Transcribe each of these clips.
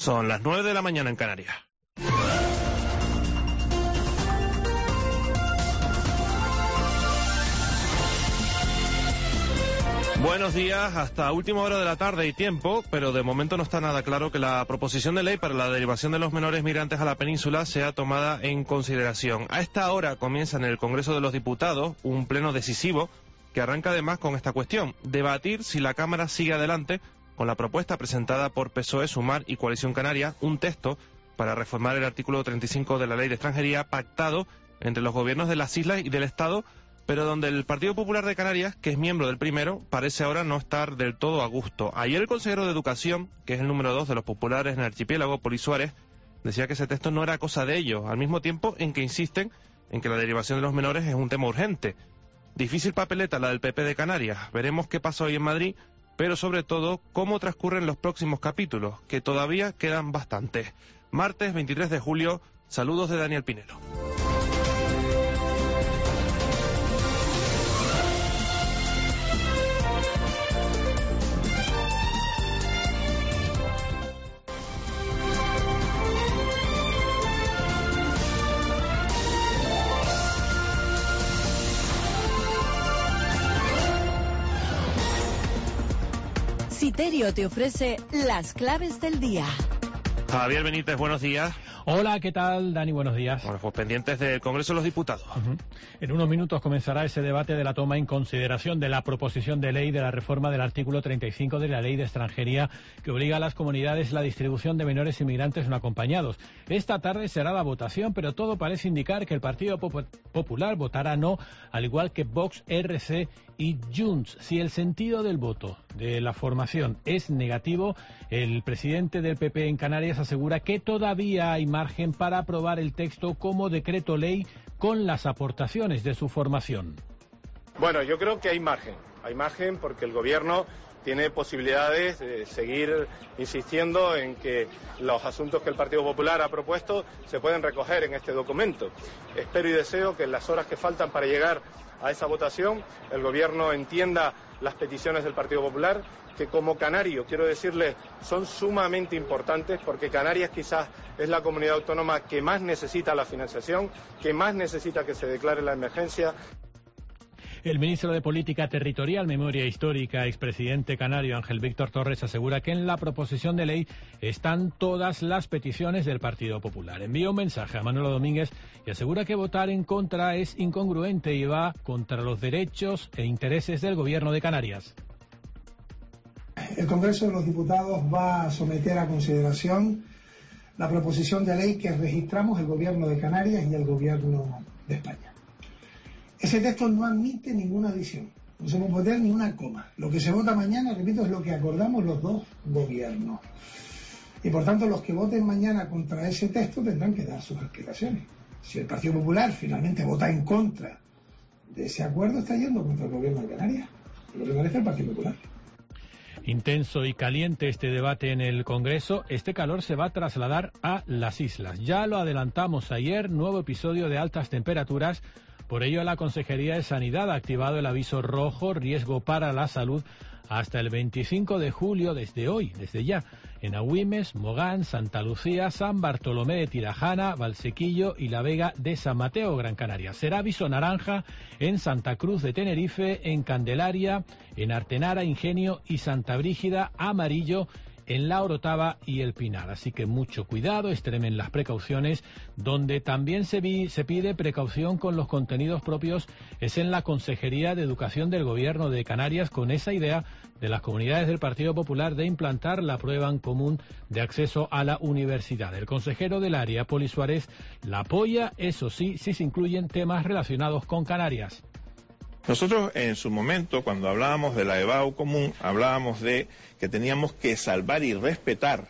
Son las 9 de la mañana en Canarias. Buenos días, hasta última hora de la tarde y tiempo, pero de momento no está nada claro que la proposición de ley para la derivación de los menores migrantes a la península sea tomada en consideración. A esta hora comienza en el Congreso de los Diputados un pleno decisivo que arranca además con esta cuestión: debatir si la Cámara sigue adelante con la propuesta presentada por PSOE, Sumar y Coalición Canaria, un texto para reformar el artículo 35 de la Ley de Extranjería pactado entre los gobiernos de las islas y del Estado, pero donde el Partido Popular de Canarias, que es miembro del primero, parece ahora no estar del todo a gusto. Ayer el consejero de Educación, que es el número 2 de los populares en el archipiélago, Poli Suárez, decía que ese texto no era cosa de ellos, al mismo tiempo en que insisten en que la derivación de los menores es un tema urgente. Difícil papeleta la del PP de Canarias. Veremos qué pasa hoy en Madrid, pero sobre todo cómo transcurren los próximos capítulos, que todavía quedan bastantes. Martes 23 de julio, saludos de Daniel Pinelo. Citerio te ofrece las claves del día. Javier Benítez, buenos días. Hola, ¿qué tal, Dani? Buenos días. Bueno, pues pendientes del Congreso de los Diputados. En unos minutos comenzará ese debate de la toma en consideración de la proposición de ley de la reforma del artículo 35 de la Ley de Extranjería, que obliga a las comunidades la distribución de menores inmigrantes no acompañados. Esta tarde será la votación, pero todo parece indicar que el Partido Popular votará no, al igual que Vox, RC y Junts. Si el sentido del voto de la formación es negativo, el presidente del PP en Canarias asegura que todavía hay margen para aprobar el texto como decreto ley con las aportaciones de su formación. Bueno, yo creo que hay margen porque el gobierno tiene posibilidades de seguir insistiendo en que los asuntos que el Partido Popular ha propuesto se pueden recoger en este documento. Espero y deseo que en las horas que faltan para llegar a esa votación el gobierno entienda las peticiones del Partido Popular, que como canario, quiero decirles, son sumamente importantes, porque Canarias quizás es la comunidad autónoma que más necesita la financiación, que más necesita que se declare la emergencia. El ministro de Política Territorial, Memoria Histórica, expresidente canario Ángel Víctor Torres, asegura que en la proposición de ley están todas las peticiones del Partido Popular. Envía un mensaje a Manolo Domínguez y asegura que votar en contra es incongruente y va contra los derechos e intereses del Gobierno de Canarias. El Congreso de los Diputados va a someter a consideración la proposición de ley que registramos el Gobierno de Canarias y el Gobierno de España. Ese texto no admite ninguna adición, no se puede poner ni una coma. Lo que se vota mañana, repito, es lo que acordamos los dos gobiernos. Y por tanto, los que voten mañana contra ese texto tendrán que dar sus explicaciones. Si el Partido Popular finalmente vota en contra de ese acuerdo, está yendo contra el Gobierno de Canarias, lo que merece el Partido Popular. Intenso y caliente este debate en el Congreso. Este calor se va a trasladar a las islas. Ya lo adelantamos ayer, nuevo episodio de altas temperaturas. Por ello, la Consejería de Sanidad ha activado el aviso rojo, riesgo para la salud, hasta el 25 de julio, desde hoy, desde ya, en Agüimes, Mogán, Santa Lucía, San Bartolomé de Tirajana, Valsequillo y La Vega de San Mateo, Gran Canaria. Será aviso naranja en Santa Cruz de Tenerife, en Candelaria, en Artenara, Ingenio y Santa Brígida, amarillo en La Orotava y El Pinar. Así que mucho cuidado, extremen las precauciones. Donde también se pide precaución con los contenidos propios es en la Consejería de Educación del Gobierno de Canarias, con esa idea de las comunidades del Partido Popular de implantar la prueba en común de acceso a la universidad. El consejero del área, Poli Suárez, la apoya, eso sí, si se incluyen temas relacionados con Canarias. Nosotros en su momento, cuando hablábamos de la EBAU común, hablábamos de que teníamos que salvar y respetar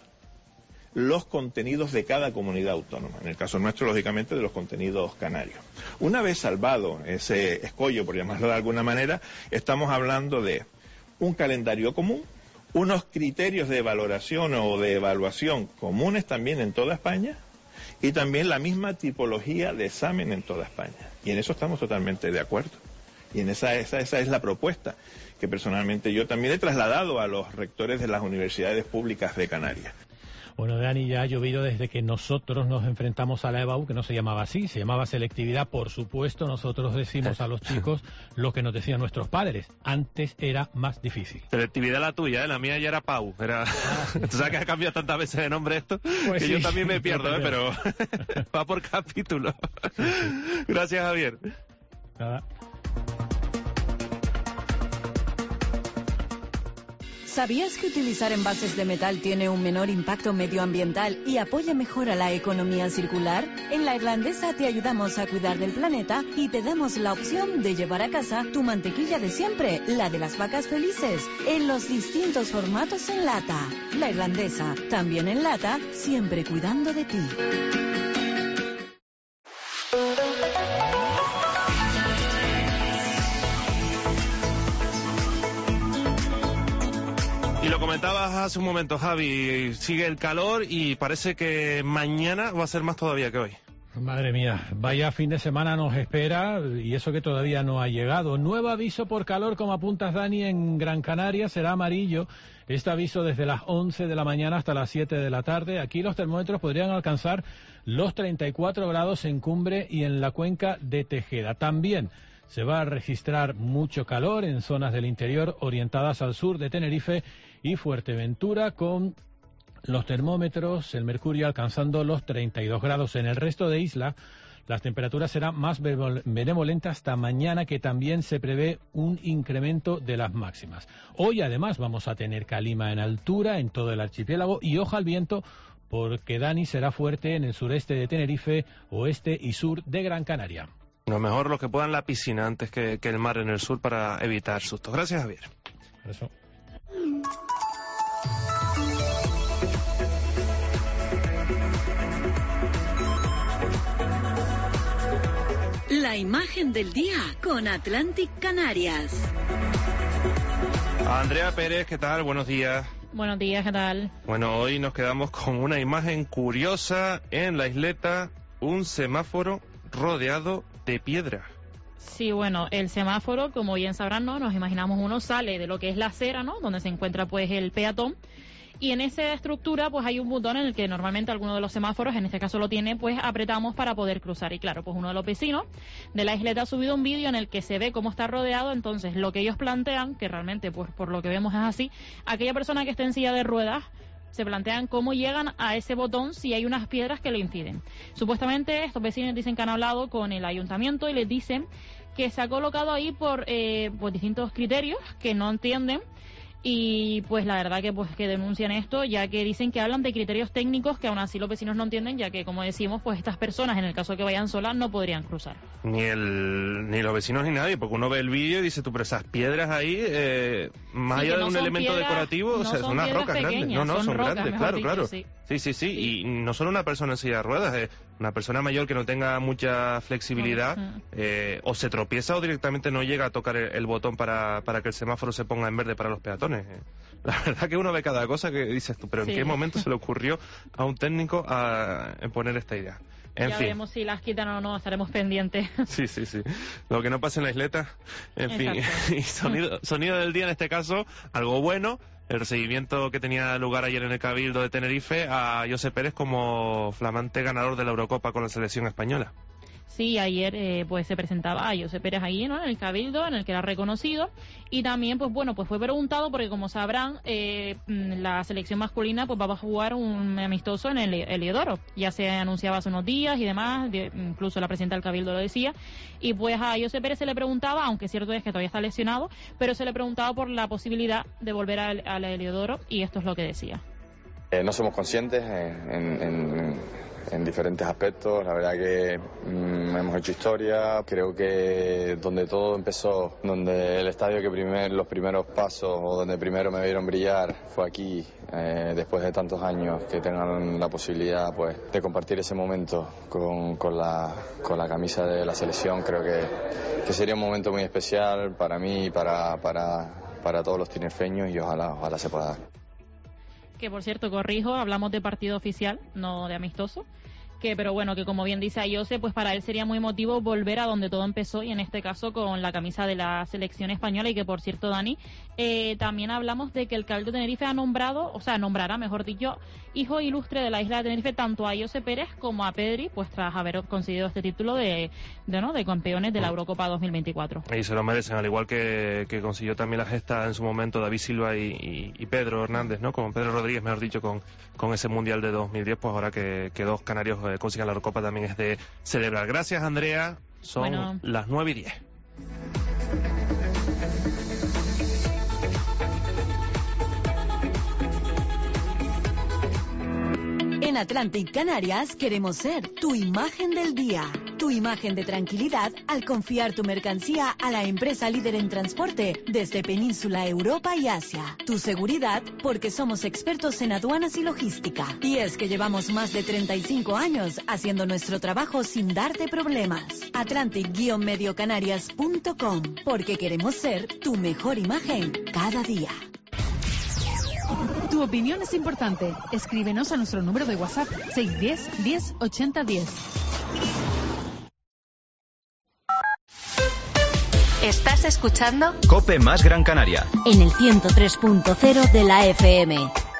los contenidos de cada comunidad autónoma, en el caso nuestro, lógicamente, de los contenidos canarios. Una vez salvado ese escollo, por llamarlo de alguna manera, estamos hablando de un calendario común, unos criterios de valoración o de evaluación comunes también en toda España, y también la misma tipología de examen en toda España. Y en eso estamos totalmente de acuerdo. Y en esa es la propuesta que personalmente yo también he trasladado a los rectores de las universidades públicas de Canarias. Bueno, Dani, ya ha llovido desde que nosotros nos enfrentamos a la EBAU, que no se llamaba así, se llamaba selectividad. Por supuesto, nosotros decimos a los chicos lo que nos decían nuestros padres. Antes era más difícil. Selectividad la tuya, ¿eh? La mía ya era PAU. Tú sabes que ha cambiado tantas veces de nombre esto, pues que sí, yo también me pierdo, pero va por capítulo. Gracias, Javier. Nada. ¿Sabías que utilizar envases de metal tiene un menor impacto medioambiental y apoya mejor a la economía circular? En La Irlandesa te ayudamos a cuidar del planeta y te damos la opción de llevar a casa tu mantequilla de siempre, la de las vacas felices, en los distintos formatos en lata. La Irlandesa, también en lata, siempre cuidando de ti. Y lo comentabas hace un momento, Javi, sigue el calor y parece que mañana va a ser más todavía que hoy. Madre mía, vaya fin de semana nos espera y eso que todavía no ha llegado. Nuevo aviso por calor, como apuntas, Dani, en Gran Canaria, será amarillo. Este aviso desde las 11 de la mañana hasta las 7 de la tarde. Aquí los termómetros podrían alcanzar los 34 grados en Cumbre y en la cuenca de Tejeda. También se va a registrar mucho calor en zonas del interior orientadas al sur de Tenerife y Fuerteventura, con los termómetros, el mercurio alcanzando los 32 grados. En el resto de isla, las temperaturas serán más benevolentas hasta mañana, que también se prevé un incremento de las máximas. Hoy, además, vamos a tener calima en altura en todo el archipiélago y ojo al viento, porque Dani será fuerte en el sureste de Tenerife, oeste y sur de Gran Canaria. Lo mejor los que puedan la piscina antes que el mar en el sur para evitar sustos. Gracias, Javier. Por eso. La imagen del día con Atlantic Canarias. Andrea Pérez, ¿qué tal? Buenos días. Buenos días, ¿qué tal? Bueno, hoy nos quedamos con una imagen curiosa en la isleta, un semáforo rodeado de piedra. Sí, bueno, el semáforo, como bien sabrán, ¿no? Nos imaginamos uno sale de lo que es la acera, ¿no? Donde se encuentra pues el peatón. Y en esa estructura pues hay un botón en el que normalmente alguno de los semáforos, en este caso lo tiene, pues apretamos para poder cruzar. Y claro, pues uno de los vecinos de la isleta ha subido un vídeo en el que se ve cómo está rodeado. Entonces lo que ellos plantean, que realmente pues por lo que vemos es así, aquella persona que esté en silla de ruedas se plantean cómo llegan a ese botón si hay unas piedras que lo impiden. Supuestamente estos vecinos dicen que han hablado con el ayuntamiento y les dicen que se ha colocado ahí por distintos criterios que no entienden. Y pues la verdad que denuncian esto, ya que dicen que hablan de criterios técnicos que aún así los vecinos no entienden, ya que, como decimos, pues estas personas, en el caso de que vayan solas, no podrían cruzar. Ni los vecinos ni nadie, porque uno ve el vídeo y dice, tú, pero esas piedras ahí, más allá de un elemento decorativo, o sea, son unas rocas grandes. No, son grandes, claro. Sí. Y no solo una persona en silla de ruedas, una persona mayor que no tenga mucha flexibilidad, o se tropieza o directamente no llega a tocar el botón para que el semáforo se ponga en verde para los peatones. La verdad que uno ve cada cosa que dices tú, pero ¿en qué momento se le ocurrió a un técnico a poner esta idea? En fin. Veremos si las quitan o no, estaremos pendientes. Sí. Lo que no pasa en la isleta, en fin. Y sonido del día en este caso, algo bueno. El recibimiento que tenía lugar ayer en el Cabildo de Tenerife a José Pérez como flamante ganador de la Eurocopa con la selección española. Sí, ayer pues se presentaba a José Pérez ahí, ¿no? En el Cabildo, en el que era reconocido, y también pues fue preguntado porque, como sabrán, la selección masculina pues va a jugar un amistoso en el Heliodoro. Ya se anunciaba hace unos días y demás, incluso la presidenta del Cabildo lo decía, y pues a José Pérez se le preguntaba, aunque cierto es que todavía está lesionado, pero se le preguntaba por la posibilidad de volver al Heliodoro, y esto es lo que decía. No somos conscientes en diferentes aspectos. La verdad que hemos hecho historia. Creo que donde todo empezó, donde el estadio los primeros pasos o donde primero me vieron brillar fue aquí, después de tantos años, que tengan la posibilidad pues de compartir ese momento con la camisa de la selección. Creo que sería un momento muy especial para mí y para todos los tinerfeños, y ojalá se pueda dar. Que, por cierto, corrijo, hablamos de partido oficial, no de amistoso, pero bueno, que como bien dice Ayose, pues para él sería muy emotivo volver a donde todo empezó, y en este caso con la camisa de la selección española. Y que, por cierto, Dani, también hablamos de que el Cabildo de Tenerife nombrará, mejor dicho, hijo ilustre de la isla de Tenerife, tanto a Ayose Pérez como a Pedri, pues tras haber conseguido este título de campeones de la Eurocopa 2024. Y se lo merecen, al igual que consiguió también la gesta en su momento David Silva y Pedro Hernández, ¿no? Con Pedro Rodríguez, mejor dicho, con ese Mundial de 2010, pues ahora que dos canarios consigan la Eurocopa también es de celebrar. Gracias, Andrea. Son las 9:10. En Atlantic Canarias queremos ser tu imagen del día, tu imagen de tranquilidad al confiar tu mercancía a la empresa líder en transporte desde Península, Europa y Asia. Tu seguridad porque somos expertos en aduanas y logística. Y es que llevamos más de 35 años haciendo nuestro trabajo sin darte problemas. Atlantic-mediocanarias.com, porque queremos ser tu mejor imagen cada día. Tu opinión es importante. Escríbenos a nuestro número de WhatsApp 610 10 80 10. ¿Estás escuchando? COPE más Gran Canaria. En el 103.0 de la FM.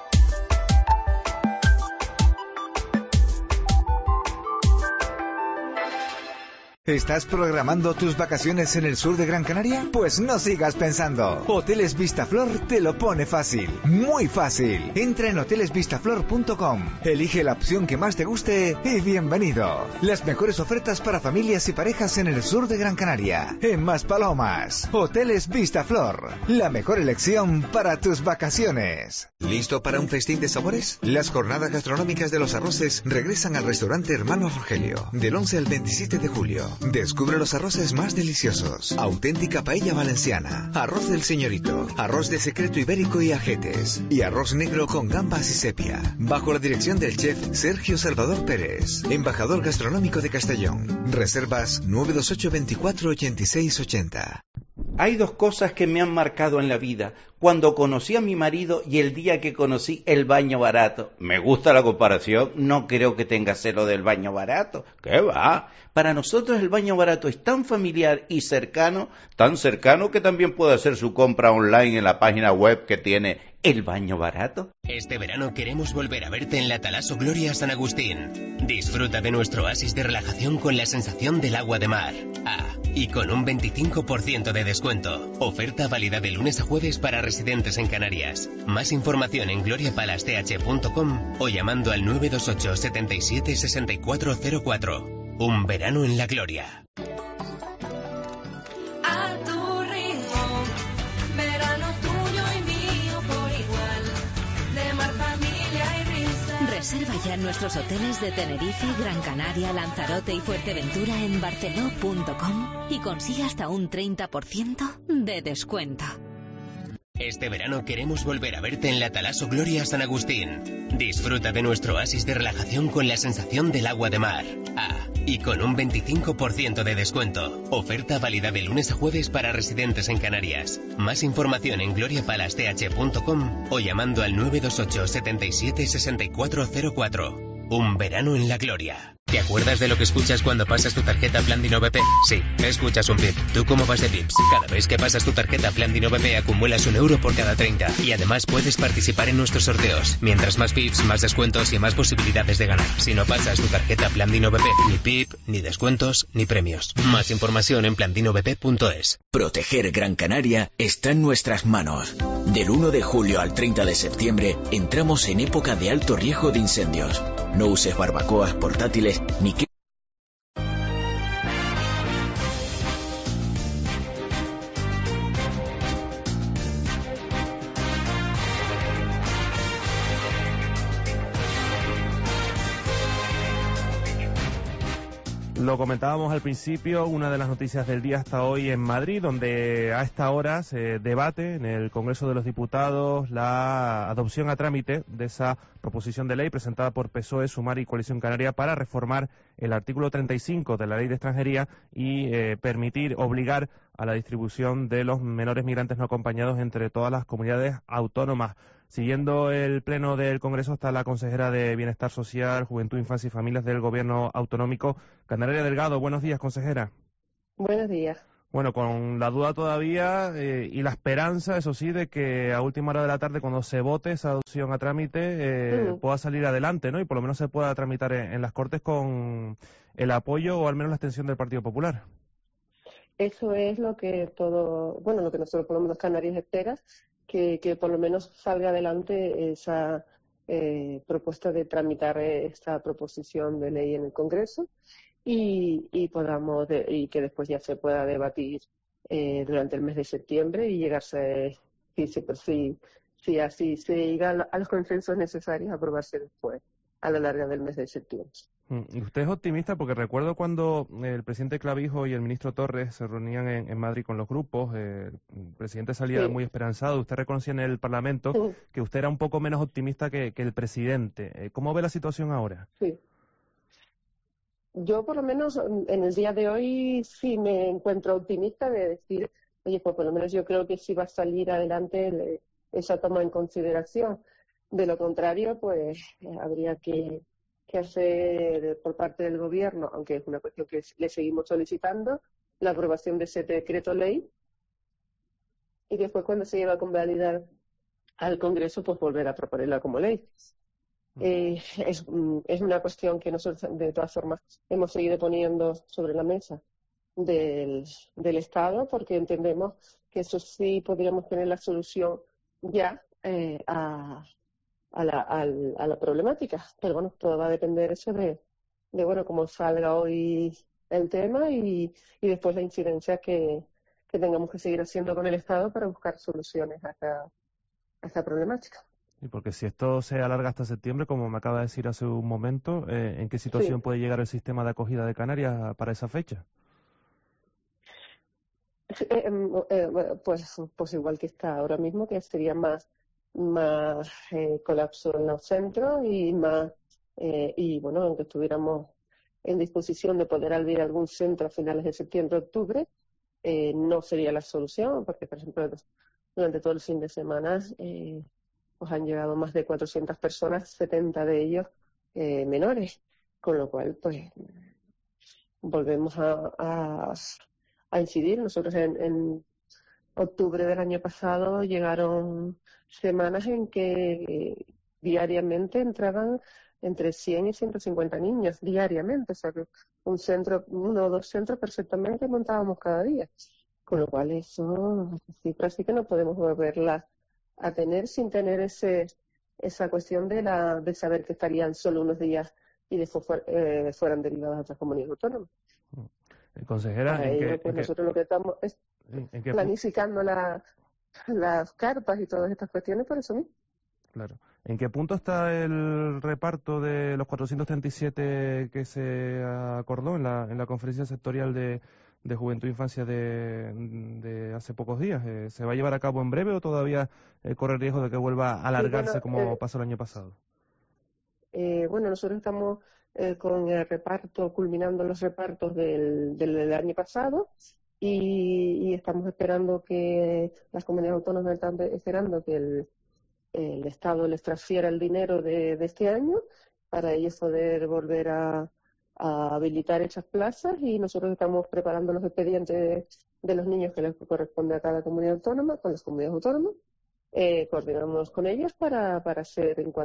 ¿Estás programando tus vacaciones en el sur de Gran Canaria? Pues no sigas pensando. Hoteles Vistaflor te lo pone fácil. Muy fácil. Entra en hotelesvistaflor.com. Elige la opción que más te guste y bienvenido. Las mejores ofertas para familias y parejas en el sur de Gran Canaria. En Maspalomas. Hoteles Vistaflor. La mejor elección para tus vacaciones. ¿Listo para un festín de sabores? Las jornadas gastronómicas de los arroces regresan al restaurante Hermano Rogelio. Del 11 al 27 de julio. Descubre los arroces más deliciosos. Auténtica paella valenciana, arroz del señorito, arroz de secreto ibérico y ajetes, y arroz negro con gambas y sepia, bajo la dirección del chef Sergio Salvador Pérez, embajador gastronómico de Castellón. Reservas 928 24 86 80. Hay dos cosas que me han marcado en la vida: cuando conocí a mi marido y el día que conocí el baño barato. Me gusta la comparación, no creo que tenga celo del baño barato. ¿Qué va? Para nosotros el baño barato es tan familiar y cercano, tan cercano que también puede hacer su compra online en la página web que tiene El Baño Barato. Este verano queremos volver a verte en la Talaso Gloria San Agustín. Disfruta de nuestro oasis de relajación con la sensación del agua de mar. Y con un 25% de descuento. Oferta válida de lunes a jueves para residentes en Canarias. Más información en gloriapalace.com o llamando al 928 77 6404. Un verano en la gloria. A tu ritmo, verano tuyo y mío por igual, de mar, familia y risa. Reserva ya nuestros hoteles de Tenerife, Gran Canaria, Lanzarote y Fuerteventura en barceló.com y consigue hasta un 30% de descuento. Este verano queremos volver a verte en la Talaso Gloria San Agustín. Disfruta de nuestro oasis de relajación con la sensación del agua de mar. Y con un 25% de descuento. Oferta válida de lunes a jueves para residentes en Canarias. Más información en gloriapalace.com o llamando al 928 77 6404. Un verano en la gloria. ¿Te acuerdas de lo que escuchas cuando pasas tu tarjeta Plandino BP? Sí, escuchas un pip. ¿Tú cómo vas de pips? Cada vez que pasas tu tarjeta Plandino BP acumulas €1 por cada 30. Y además puedes participar en nuestros sorteos. Mientras más pips, más descuentos y más posibilidades de ganar. Si no pasas tu tarjeta Plandino BP, ni pip, ni descuentos, ni premios. Más información en plandinobp.es. Proteger Gran Canaria está en nuestras manos. Del 1 de julio al 30 de septiembre entramos en época de alto riesgo de incendios. No uses barbacoas portátiles ni que... Lo comentábamos al principio, una de las noticias del día hasta hoy en Madrid, donde a esta hora se debate en el Congreso de los Diputados la adopción a trámite de esa proposición de ley presentada por PSOE, Sumar y Coalición Canaria para reformar el artículo 35 de la Ley de Extranjería y obligar a la distribución de los menores migrantes no acompañados entre todas las comunidades autónomas. Siguiendo el pleno del Congreso está la consejera de Bienestar Social, Juventud, Infancia y Familias del Gobierno Autonómico, Candelaria Delgado. Buenos días, consejera. Buenos días. Bueno, con la duda todavía y la esperanza, eso sí, de que a última hora de la tarde, cuando se vote esa adopción a trámite, pueda salir adelante, ¿no? Y por lo menos se pueda tramitar en las Cortes con el apoyo o al menos la extensión del Partido Popular. Eso es lo que lo que nosotros por lo menos Canarias espera, que por lo menos salga adelante esa propuesta de tramitar esta proposición de ley en el Congreso y podamos y que después ya se pueda debatir durante el mes de septiembre y llegarse, si así se llega a los consensos necesarios, a aprobarse después a lo largo del mes de septiembre. ¿Y usted es optimista? Porque recuerdo cuando el presidente Clavijo y el ministro Torres se reunían en Madrid con los grupos, el presidente salía muy esperanzado. Usted reconocía en el Parlamento que usted era un poco menos optimista que el presidente. ¿Cómo ve la situación ahora? Sí. Yo, por lo menos, en el día de hoy sí me encuentro optimista de decir, oye, pues por lo menos yo creo que sí va a salir adelante esa toma en consideración. De lo contrario, pues habría que hacer por parte del Gobierno, aunque es una cuestión que le seguimos solicitando, la aprobación de ese decreto ley y después cuando se lleve a convalidar al Congreso, pues volver a proponerla como ley. Es una cuestión que nosotros, de todas formas, hemos seguido poniendo sobre la mesa del Estado, porque entendemos que eso sí podríamos tener la solución ya a la problemática. Pero bueno, todo va a depender eso de cómo salga hoy el tema y después la incidencia que tengamos que seguir haciendo con el Estado para buscar soluciones a esta problemática. Y porque si esto se alarga hasta septiembre, como me acaba de decir hace un momento, ¿en qué situación puede llegar el sistema de acogida de Canarias para esa fecha? Pues igual que está ahora mismo, que sería más colapso en los centros y aunque estuviéramos en disposición de poder abrir algún centro a finales de septiembre, octubre, no sería la solución, porque por ejemplo durante todo el fin de semana pues han llegado más de 400 personas, 70 de ellos menores, con lo cual pues volvemos a incidir. Nosotros en octubre del año pasado llegaron semanas en que diariamente entraban entre 100 y 150 niños diariamente, o sea que uno o dos centros perfectamente montábamos cada día, con lo cual eso cifras sí que no podemos volverlas a tener sin tener esa cuestión de saber que estarían solo unos días y después fueran derivadas a otras comunidades autónomas. Consejera, nosotros lo que estamos es planificando las carpas y todas estas cuestiones por eso mismo. Claro. ¿En qué punto está el reparto de los 437 que se acordó en la conferencia sectorial de Juventud e Infancia de hace pocos días? ¿Se va a llevar a cabo en breve o todavía corre el riesgo de que vuelva a alargarse como pasó el año pasado? Nosotros estamos con el reparto, culminando los repartos del año pasado y estamos esperando que las comunidades autónomas están esperando que el Estado les transfiera el dinero de este año para ellos poder volver a habilitar esas plazas y nosotros estamos preparando los expedientes de los niños que les corresponde a cada comunidad autónoma, con las comunidades autónomas, coordinamos con ellas para hacer en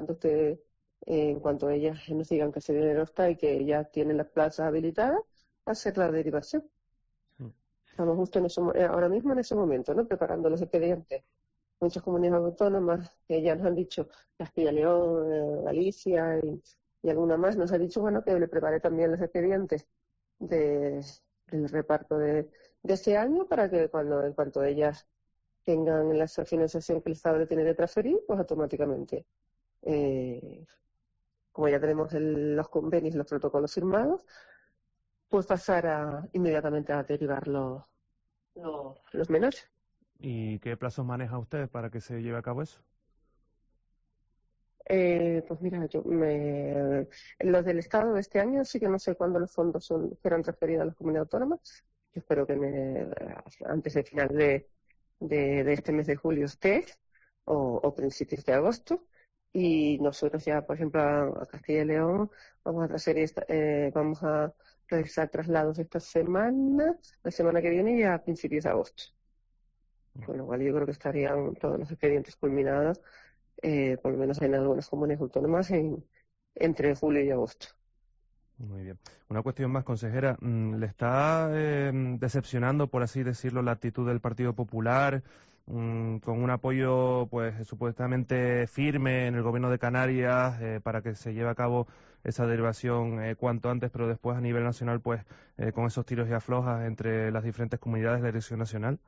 cuanto ellas nos digan que ese dinero está y que ya tienen las plazas habilitadas, hacer la derivación. Estamos justo ahora mismo en ese momento, ¿no? Preparando los expedientes. Muchas comunidades autónomas que ya nos han dicho, Castilla y León, Galicia y alguna más, nos ha dicho que le prepare también los expedientes del reparto de este año para que en cuanto ellas tengan la financiación que el Estado le tiene que transferir, pues automáticamente, como ya tenemos los convenios, los protocolos firmados, pues pasar inmediatamente a derivar los menores. ¿Y qué plazos maneja usted para que se lleve a cabo eso? Pues mira, los del Estado de este año sí que no sé cuándo los fondos serán transferidos a las comunidades autónomas. Yo espero que antes del final de este mes de julio esté, o principios de agosto. Y nosotros ya, por ejemplo, a Castilla y León vamos a realizar traslados esta semana, la semana que viene y a principios de agosto. Con lo cual yo creo que estarían todos los expedientes culminados, por lo menos en algunas comunidades autónomas, entre julio y agosto. Muy bien. Una cuestión más, consejera. ¿Le está decepcionando, por así decirlo, la actitud del Partido Popular con un apoyo pues supuestamente firme en el Gobierno de Canarias para que se lleve a cabo esa derivación cuanto antes, pero después a nivel nacional pues con esos tiros y aflojas entre las diferentes comunidades de la Dirección Nacional?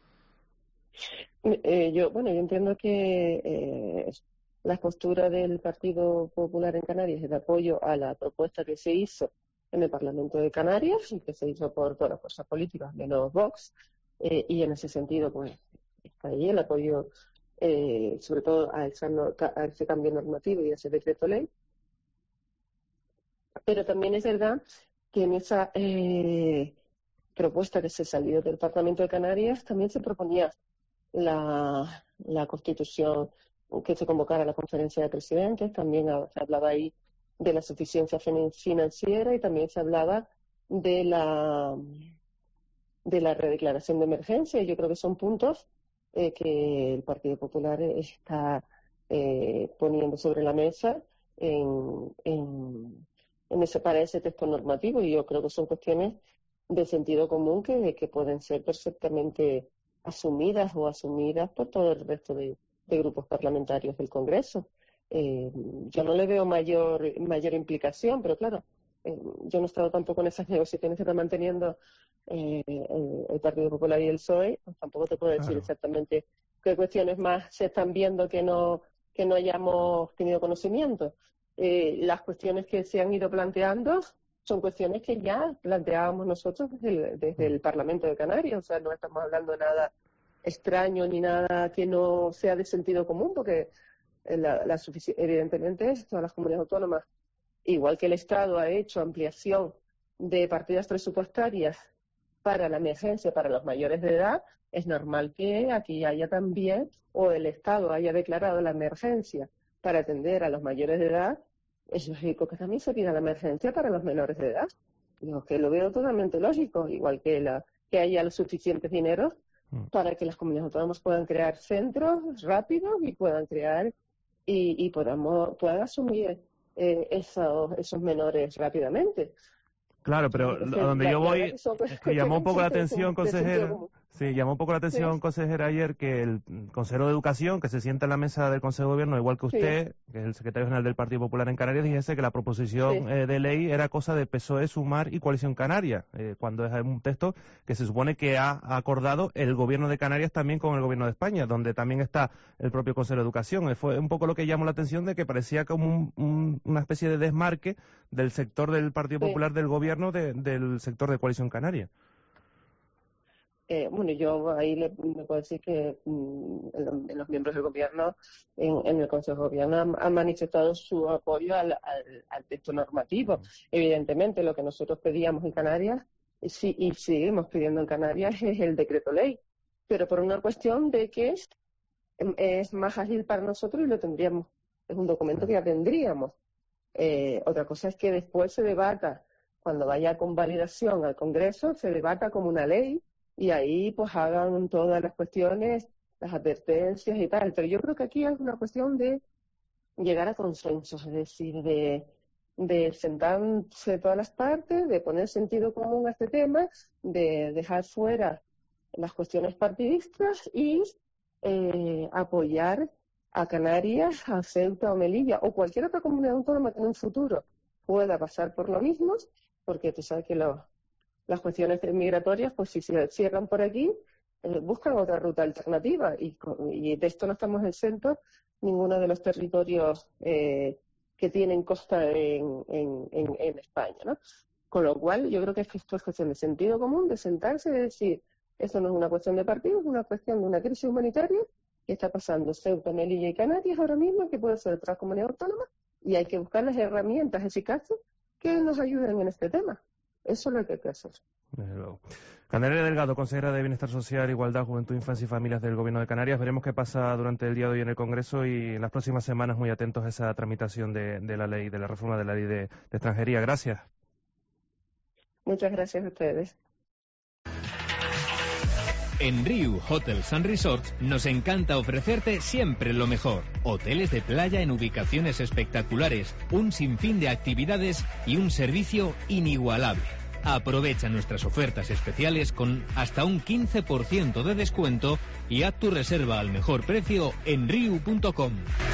Yo entiendo que la postura del Partido Popular en Canarias es de apoyo a la propuesta que se hizo en el Parlamento de Canarias y que se hizo por todas las fuerzas políticas, menos Vox, y en ese sentido pues está ahí el apoyo sobre todo a ese cambio normativo y a ese decreto ley. Pero también es verdad que en esa propuesta que se salió del Parlamento de Canarias también se proponía la Constitución, que se convocara la conferencia de presidentes, también se hablaba ahí de la suficiencia financiera y también se hablaba de la redeclaración de emergencia, y yo creo que son puntos que el Partido Popular está poniendo sobre la mesa para ese texto normativo, y yo creo que son cuestiones de sentido común que pueden ser perfectamente asumidas por todo el resto de grupos parlamentarios del Congreso. Yo no le veo mayor implicación, pero claro, yo no he estado tampoco en esas negociaciones que están manteniendo el Partido Popular y el PSOE, pues tampoco te puedo decir exactamente qué cuestiones más se están viendo que no hayamos tenido conocimiento. Las cuestiones que se han ido planteando son cuestiones que ya planteábamos nosotros desde el Parlamento de Canarias, o sea, no estamos hablando de nada extraño ni nada que no sea de sentido común, porque evidentemente todas las comunidades autónomas, igual que el Estado ha hecho ampliación de partidas presupuestarias para la emergencia para los mayores de edad, es normal que aquí haya también, o el Estado haya declarado la emergencia para atender a los mayores de edad, es lógico que también se pida la emergencia para los menores de edad. Yo que lo veo totalmente lógico, igual que haya los suficientes dineros para que las comunidades autónomas puedan crear centros rápidos y puedan crear y puedan asumir esos menores rápidamente. Claro, pero a donde yo voy es que llamó un poco la atención, consejera. Sí, llamó un poco la atención, consejera, ayer que el consejero de Educación, que se sienta en la mesa del Consejo de Gobierno, igual que usted, que es el secretario general del Partido Popular en Canarias, dijese que la proposición de ley era cosa de PSOE, Sumar y Coalición Canaria, cuando es un texto que se supone que ha acordado el Gobierno de Canarias también con el Gobierno de España, donde también está el propio consejero de Educación. Fue un poco lo que llamó la atención, de que parecía como una especie de desmarque del sector del Partido Popular del Gobierno del sector de Coalición Canaria. Yo ahí le puedo decir que en los miembros del Gobierno, en el Consejo de Gobierno, han manifestado su apoyo al texto normativo. Evidentemente, lo que nosotros pedíamos en Canarias, y seguimos pidiendo en Canarias, es el decreto ley, pero por una cuestión de que es más ágil para nosotros y lo tendríamos, es un documento que ya tendríamos. Otra cosa es que después se debata, cuando vaya con validación al Congreso, se debata como una ley, y ahí pues hagan todas las cuestiones, las advertencias y tal. Pero yo creo que aquí es una cuestión de llegar a consensos, es decir, de sentarse todas las partes, de poner sentido común a este tema, de dejar fuera las cuestiones partidistas y apoyar a Canarias, a Ceuta o Melilla o cualquier otra comunidad autónoma que en un futuro pueda pasar por lo mismo, porque tú sabes que las cuestiones migratorias, pues si se cierran por aquí, buscan otra ruta alternativa, y de esto no estamos exentos ninguno de los territorios que tienen costa en España, ¿no? Con lo cual, yo creo que esto es cuestión de sentido común, de sentarse y decir, esto no es una cuestión de partido, es una cuestión de una crisis humanitaria que está pasando Ceuta, Melilla y Canarias ahora mismo, que puede ser otra comunidad autónoma, y hay que buscar las herramientas eficaces que nos ayuden en este tema. Eso es lo que hay que hacer. Desde luego. Candelaria Delgado, consejera de Bienestar Social, Igualdad, Juventud, Infancia y Familias del Gobierno de Canarias. Veremos qué pasa durante el día de hoy en el Congreso y en las próximas semanas muy atentos a esa tramitación de la ley, de la reforma de la ley de extranjería. Gracias. Muchas gracias a ustedes. En Riu Hotels and Resorts nos encanta ofrecerte siempre lo mejor. Hoteles de playa en ubicaciones espectaculares, un sinfín de actividades y un servicio inigualable. Aprovecha nuestras ofertas especiales con hasta un 15% de descuento y haz tu reserva al mejor precio en riu.com.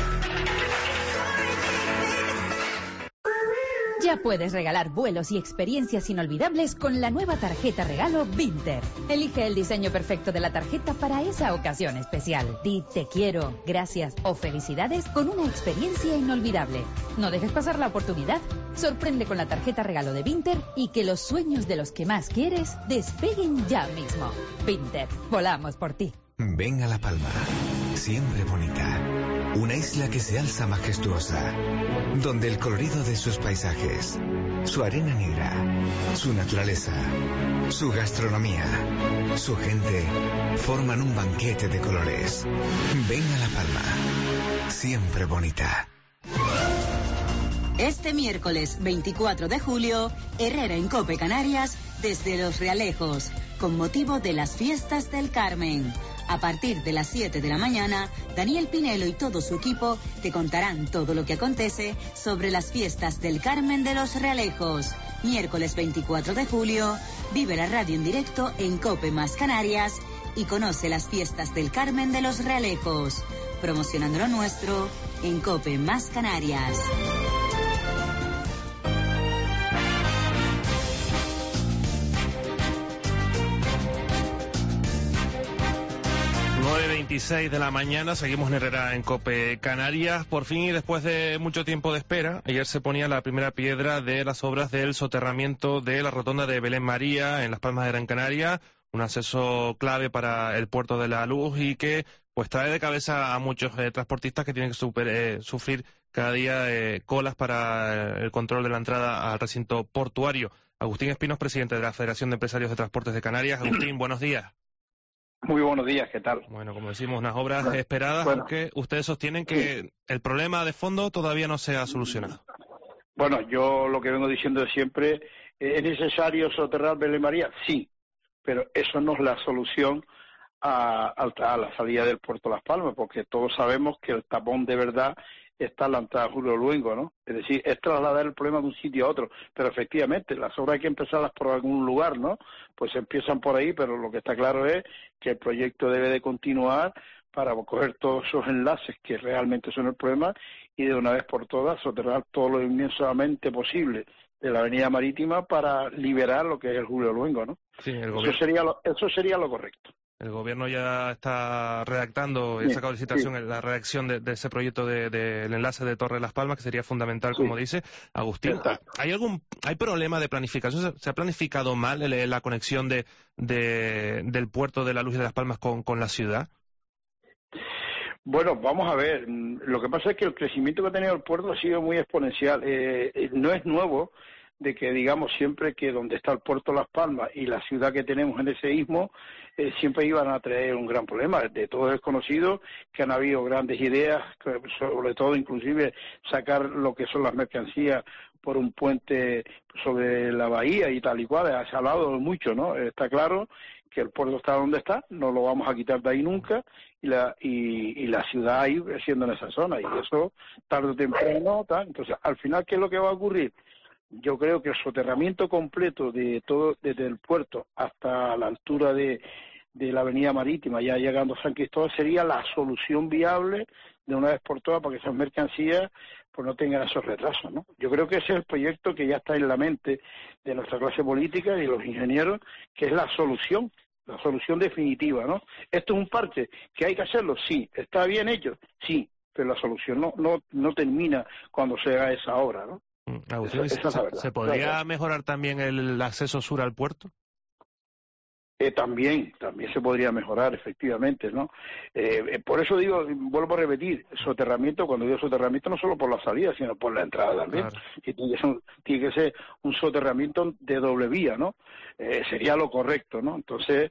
Ya puedes regalar vuelos y experiencias inolvidables con la nueva tarjeta regalo Vinter. Elige el diseño perfecto de la tarjeta para esa ocasión especial. Di te quiero, gracias o felicidades con una experiencia inolvidable. No dejes pasar la oportunidad. Sorprende con la tarjeta regalo de Vinter y que los sueños de los que más quieres despeguen ya mismo. Vinter, volamos por ti. Ven a La Palma, siempre bonita. Una isla que se alza majestuosa, donde el colorido de sus paisajes, su arena negra, su naturaleza, su gastronomía, su gente, forman un banquete de colores. Ven a La Palma, siempre bonita. Este miércoles 24 de julio, Herrera en Cope Canarias, desde Los Realejos, con motivo de las fiestas del Carmen. A partir de las 7 de la mañana, Daniel Pinelo y todo su equipo te contarán todo lo que acontece sobre las fiestas del Carmen de Los Realejos. Miércoles 24 de julio, vive la radio en directo en Cope más Canarias y conoce las fiestas del Carmen de Los Realejos. Promocionando lo nuestro en Cope más Canarias. De la mañana, seguimos en Herrera en Cope Canarias. Por fin y después de mucho tiempo de espera, ayer se ponía la primera piedra de las obras del soterramiento de la rotonda de Belén María en Las Palmas de Gran Canaria, un acceso clave para el puerto de la Luz y que pues trae de cabeza a muchos transportistas que tienen que sufrir cada día colas para el control de la entrada al recinto portuario. Agustín Espinos, presidente de la Federación de Empresarios de Transportes de Canarias. Agustín, buenos días. Muy buenos días, ¿qué tal? Bueno, como decimos, unas obras esperadas, aunque ustedes sostienen que el problema de fondo todavía no se ha solucionado. Bueno, yo lo que vengo diciendo siempre, ¿es necesario soterrar Belén María? Sí, pero eso no es la solución a la salida del puerto Las Palmas, porque todos sabemos que el tapón de verdad está en la entrada Julio Luengo, ¿no? Es decir, es trasladar el problema de un sitio a otro, pero efectivamente las obras hay que empezarlas por algún lugar, ¿no? Pues empiezan por ahí, pero lo que está claro es que el proyecto debe de continuar para coger todos esos enlaces que realmente son el problema y de una vez por todas soterrar todo lo inmensamente posible de la avenida marítima para liberar lo que es el Julio Luengo, ¿no? Sí, Eso sería lo correcto. El Gobierno ya está redactando y ha sacado licitación la redacción de ese proyecto del enlace de Torre de Las Palmas, que sería fundamental, como dice Agustín. ¿Hay problema de planificación? ¿Se ha planificado mal la conexión del puerto de la Luz y de Las Palmas con la ciudad? Bueno, vamos a ver. Lo que pasa es que el crecimiento que ha tenido el puerto ha sido muy exponencial. No es nuevo de que digamos siempre que donde está el puerto Las Palmas y la ciudad que tenemos en ese istmo siempre iban a traer un gran problema. De todos es conocido que han habido grandes ideas, sobre todo inclusive sacar lo que son las mercancías por un puente sobre la bahía y tal y cual. Se ha hablado mucho, ¿no? Está claro que el puerto está donde está, no lo vamos a quitar de ahí nunca y la ciudad ahí siendo en esa zona y eso tarde o temprano tal. Entonces al final ¿qué es lo que va a ocurrir? Yo creo que el soterramiento completo de todo, desde el puerto hasta la altura de la avenida marítima, ya llegando a San Cristóbal, sería la solución viable de una vez por todas para que esas mercancías pues no tengan esos retrasos, ¿no? Yo creo que ese es el proyecto que ya está en la mente de nuestra clase política y de los ingenieros, que es la solución definitiva, ¿no? Esto es un parche, ¿que hay que hacerlo? Sí. ¿Está bien hecho? Sí, pero la solución no termina cuando se haga esa obra, ¿no? Agustín, ¿se podría mejorar también el acceso sur al puerto? También se podría mejorar, efectivamente, ¿no? Por eso digo, vuelvo a repetir, soterramiento, cuando digo soterramiento, no solo por la salida, sino por la entrada también. Claro. Y tiene que ser un soterramiento de doble vía, ¿no? Sería lo correcto, ¿no? Entonces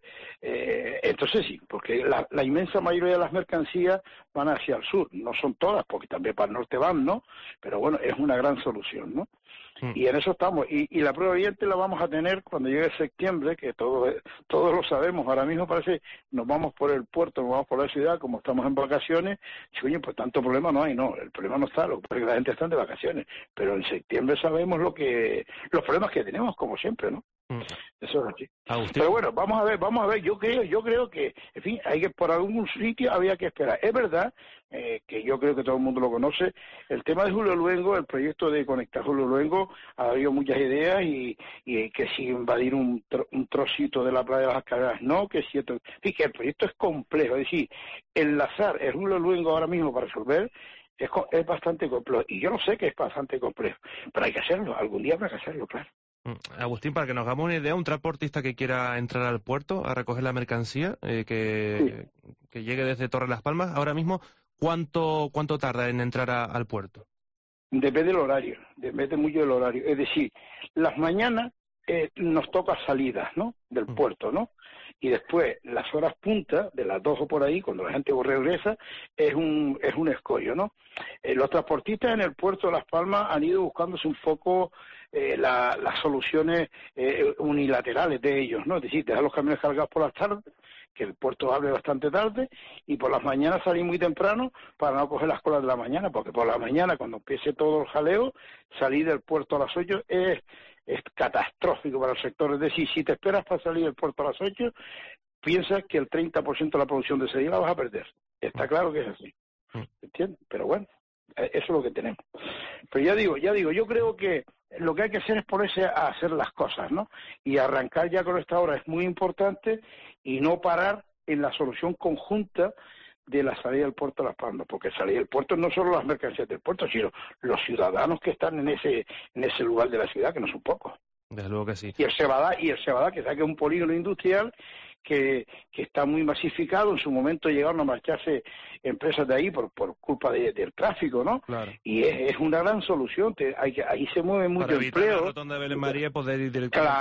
sí, porque la inmensa mayoría de las mercancías van hacia el sur, no son todas, porque también para el norte van, ¿no? Pero bueno, es una gran solución, ¿no? Y en eso estamos. Y la prueba viviente la vamos a tener cuando llegue septiembre, que todos lo sabemos. Ahora mismo parece nos vamos por el puerto, nos vamos por la ciudad, como estamos en vacaciones. Y, coño, pues tanto problema no hay. No, el problema no está, porque la gente está de vacaciones. Pero en septiembre sabemos los problemas que tenemos, como siempre, ¿no? Eso es así. Pero bueno, vamos a ver. Yo creo que, en fin, hay que por algún sitio había que esperar. Es verdad que yo creo que todo el mundo lo conoce. El tema de Julio Luengo, el proyecto de conectar Julio Luengo, ha habido muchas ideas y que si invadir un trocito de la playa de las Escaleras, no, que es cierto. Sí, que el proyecto es complejo. Es decir, enlazar el Julio Luengo ahora mismo para resolver es bastante complejo. Y yo lo sé que es bastante complejo, pero hay que hacerlo. Algún día habrá que hacerlo, claro. Agustín, para que nos hagamos una idea, un transportista que quiera entrar al puerto a recoger la mercancía, que llegue desde Torre Las Palmas, ahora mismo, ¿cuánto tarda en entrar al puerto? Depende del horario, depende mucho del horario. Es decir, las mañanas nos toca salidas, ¿no?, del puerto, ¿no? Y después, las horas punta, de las 2 o por ahí, cuando la gente regresa, es un escollo, ¿no? Los transportistas en el puerto de Las Palmas han ido buscándose un poco las soluciones unilaterales de ellos, ¿no? Es decir, dejar los camiones cargados por las tardes, que el puerto abre bastante tarde, y por las mañanas salir muy temprano para no coger las colas de la mañana, porque por la mañana, cuando empiece todo el jaleo, salir del puerto a las 8 es catastrófico para el sector. Es decir, si te esperas para salir del puerto a las 8, piensas que el 30% de la producción de ese día la vas a perder. Está claro que es así, ¿entiendes? Pero bueno, eso es lo que tenemos. Pero ya digo, yo creo que lo que hay que hacer es ponerse a hacer las cosas, ¿no? Y arrancar ya con esta obra es muy importante, y no parar en la solución conjunta de la salida del puerto de Las Palmas, porque salir del puerto no solo las mercancías del puerto, sino los ciudadanos que están en ese lugar de la ciudad, que no son pocos. Desde luego que sí. Y el Cebadá, que es un polígono industrial que está muy masificado. En su momento llegaron a marcharse empresas de ahí por culpa del tráfico, ¿no? Claro. Y es una gran solución. Ahí se mueve mucho empleo. Para evitar la rotonda de Belén María, poder ir directamente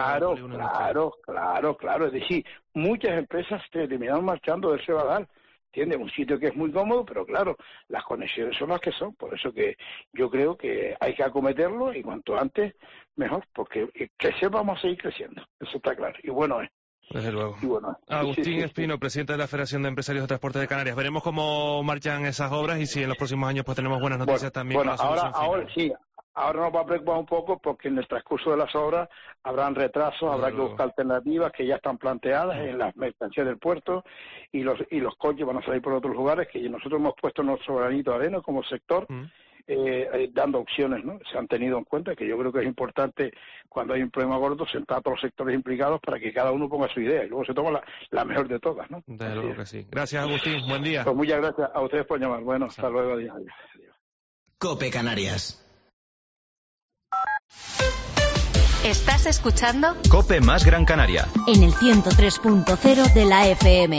Claro. Es decir, muchas empresas terminaron marchando del Cebadá. ¿Entiendes? Un sitio que es muy cómodo, pero claro, las conexiones son las que son. Por eso que yo creo que hay que acometerlo, y cuanto antes, mejor, porque crecer vamos a seguir creciendo. Eso está claro. Y bueno es. Desde luego. Agustín Espino, presidente de la Federación de Empresarios de Transporte de Canarias. Veremos cómo marchan esas obras y si en los próximos años pues tenemos buenas noticias también. Bueno, ahora sí. Ahora nos va a preocupar un poco, porque en el transcurso de las obras habrán retrasos, habrá que buscar alternativas que ya están planteadas en las mercancías del puerto, y los coches van a salir por otros lugares, que nosotros hemos puesto nuestro granito de arena como sector, dando opciones, ¿no? Se han tenido en cuenta, que yo creo que es importante, cuando hay un problema gordo, sentar a todos los sectores implicados para que cada uno ponga su idea, y luego se toma la mejor de todas, ¿no? Desde luego que sí. Gracias, Agustín. Buen día. Pues muchas gracias a ustedes por llamar. Bueno, hasta luego. Adiós. COPE Canarias. ¿Estás escuchando? COPE más Gran Canaria. En el 103.0 de la FM.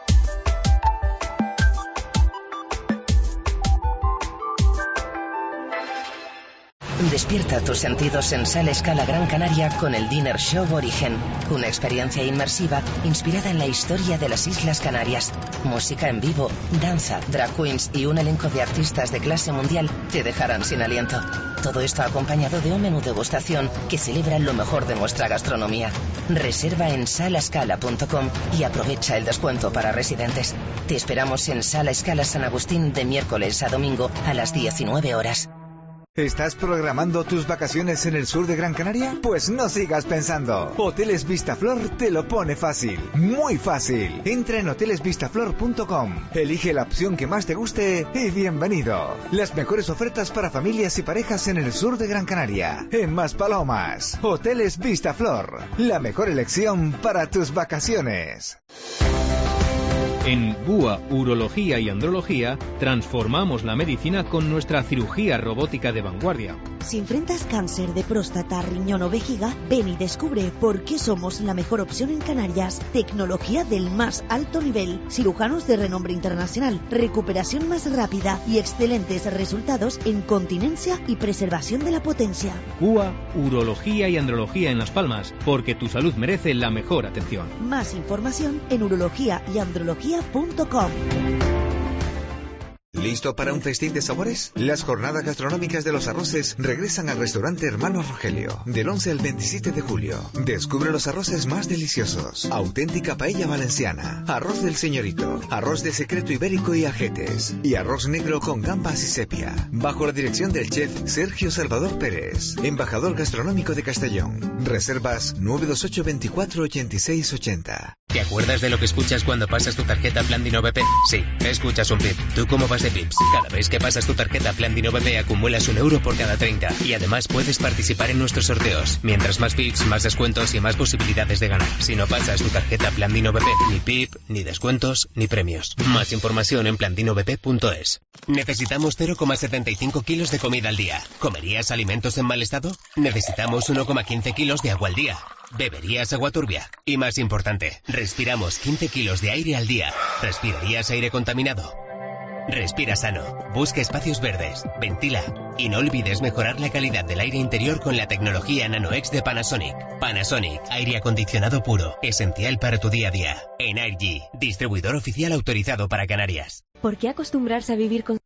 Despierta tus sentidos en Sala Scala Gran Canaria con el Dinner Show Origen, una experiencia inmersiva inspirada en la historia de las Islas Canarias. Música en vivo, danza, drag queens y un elenco de artistas de clase mundial te dejarán sin aliento. Todo esto acompañado de un menú degustación que celebra lo mejor de nuestra gastronomía. Reserva en salascala.com y aprovecha el descuento para residentes. Te esperamos en Sala Scala San Agustín de miércoles a domingo a las 19 horas. ¿Estás programando tus vacaciones en el sur de Gran Canaria? Pues no sigas pensando. Hoteles Vistaflor te lo pone fácil. Muy fácil. Entra en hotelesvistaflor.com. Elige la opción que más te guste y bienvenido. Las mejores ofertas para familias y parejas en el sur de Gran Canaria. En Maspalomas. Hoteles Vistaflor. La mejor elección para tus vacaciones. En GUA Urología y Andrología transformamos la medicina con nuestra cirugía robótica de vanguardia. Si enfrentas cáncer de próstata, riñón o vejiga, ven y descubre por qué somos la mejor opción en Canarias. Tecnología del más alto nivel, cirujanos de renombre internacional, recuperación más rápida y excelentes resultados en continencia y preservación de la potencia. GUA Urología y Andrología en Las Palmas, porque tu salud merece la mejor atención. Más información en urologiayandrología.com. ¿Listo para un festín de sabores? Las jornadas gastronómicas de los arroces regresan al restaurante Hermano Rogelio del 11 al 27 de julio. Descubre los arroces más deliciosos. Auténtica paella valenciana, arroz del señorito, arroz de secreto ibérico y ajetes, y arroz negro con gambas y sepia. Bajo la dirección del chef Sergio Salvador Pérez, embajador gastronómico de Castellón. Reservas 928 24 86 80. ¿Te acuerdas de lo que escuchas cuando pasas tu tarjeta Plan Dino BP? Sí, escuchas un pip. ¿Tú cómo vas de pips? Cada vez que pasas tu tarjeta Plan Dino BP acumulas €1 por cada 30. Y además puedes participar en nuestros sorteos. Mientras más pips, más descuentos y más posibilidades de ganar. Si no pasas tu tarjeta Plan Dino BP, ni pip, ni descuentos, ni premios. Más información en plandinobp.es. Necesitamos 0,75 kilos de comida al día. ¿Comerías alimentos en mal estado? Necesitamos 1,15 kilos de agua al día. ¿Beberías agua turbia? Y más importante, respiramos 15 kilos de aire al día. ¿Respirarías aire contaminado? Respira sano, busca espacios verdes, ventila y no olvides mejorar la calidad del aire interior con la tecnología NanoX de Panasonic. Panasonic, aire acondicionado puro, esencial para tu día a día. Energy, distribuidor oficial autorizado para Canarias. ¿Por qué acostumbrarse a vivir con...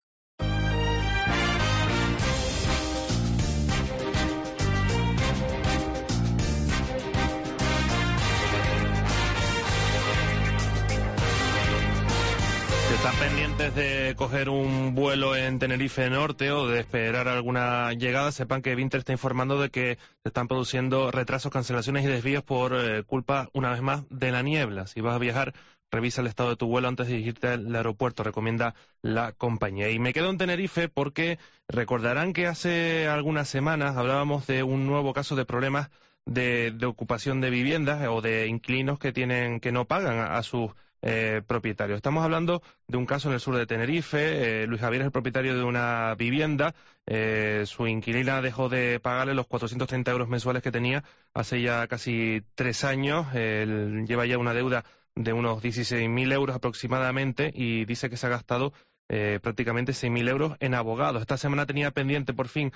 ¿Están pendientes de coger un vuelo en Tenerife Norte o de esperar alguna llegada? Sepan que Vinter está informando de que se están produciendo retrasos, cancelaciones y desvíos por culpa, una vez más, de la niebla. Si vas a viajar, revisa el estado de tu vuelo antes de dirigirte al aeropuerto, recomienda la compañía. Y me quedo en Tenerife porque recordarán que hace algunas semanas hablábamos de un nuevo caso de problemas de ocupación de viviendas o de inquilinos que no pagan a sus propietarios. Estamos hablando de un caso en el sur de Tenerife. Luis Javier es el propietario de una vivienda. Su inquilina dejó de pagarle los 430 euros mensuales que tenía hace ya casi 3 años. Él lleva ya una deuda de unos 16.000 euros aproximadamente y dice que se ha gastado prácticamente 6.000 euros en abogados. Esta semana tenía pendiente por fin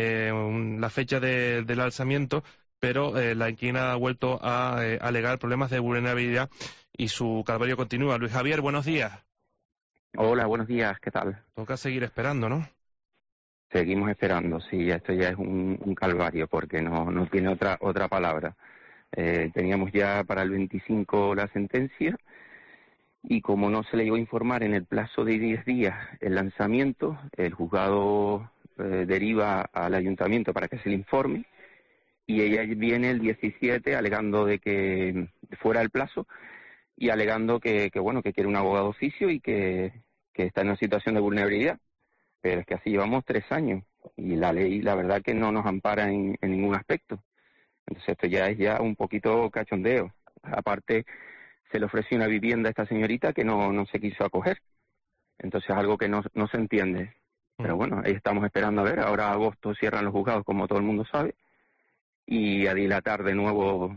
la fecha del alzamiento, pero la inquilina ha vuelto a alegar problemas de vulnerabilidad y su calvario continúa. Luis Javier, buenos días. Hola, buenos días, ¿qué tal? Toca seguir esperando, ¿no? Seguimos esperando, sí, esto ya es un calvario porque no tiene otra palabra. Teníamos ya para el 25 la sentencia y como no se le iba a informar en el plazo de 10 días el lanzamiento, el juzgado deriva al ayuntamiento para que se le informe y ella viene el 17 alegando de que fuera el plazo y alegando que quiere un abogado oficio y que está en una situación de vulnerabilidad. Pero es que así llevamos 3 años y la ley, la verdad, que no nos ampara en ningún aspecto. Entonces esto ya es un poquito cachondeo. Aparte, se le ofreció una vivienda a esta señorita que no se quiso acoger. Entonces algo que no se entiende. Pero bueno, ahí estamos esperando a ver. Ahora agosto cierran los juzgados, como todo el mundo sabe, y a dilatar de nuevo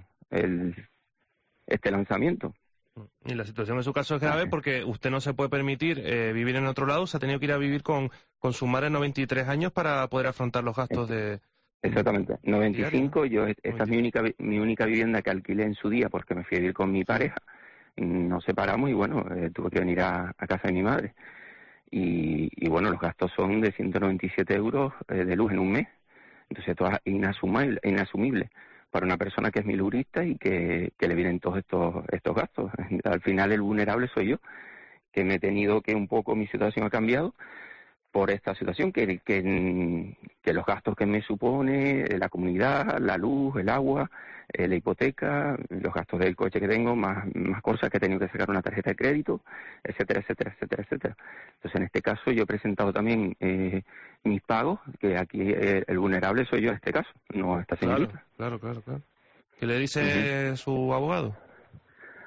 este lanzamiento. Y la situación en su caso es grave porque usted no se puede permitir vivir en otro lado, se ha tenido que ir a vivir con su madre de 93 años para poder afrontar los gastos de... Exactamente, 95, esta es mi única vivienda que alquilé en su día porque me fui a vivir con mi pareja, nos separamos y bueno, tuve que venir a casa de mi madre. Y bueno, los gastos son de 197 euros de luz en un mes, entonces esto es inasumible para una persona que es milurista y que le vienen todos estos gastos. Al final el vulnerable soy yo, que me he tenido que un poco, mi situación ha cambiado por esta situación, que los gastos que me supone la comunidad, la luz, el agua, la hipoteca, los gastos del coche que tengo, más cosas que he tenido que sacar una tarjeta de crédito, etcétera, etcétera, etcétera, etcétera. Entonces en este caso yo he presentado también mis pagos, que aquí el vulnerable soy yo en este caso, no esta señorita. Claro. ¿Qué le dice su abogado?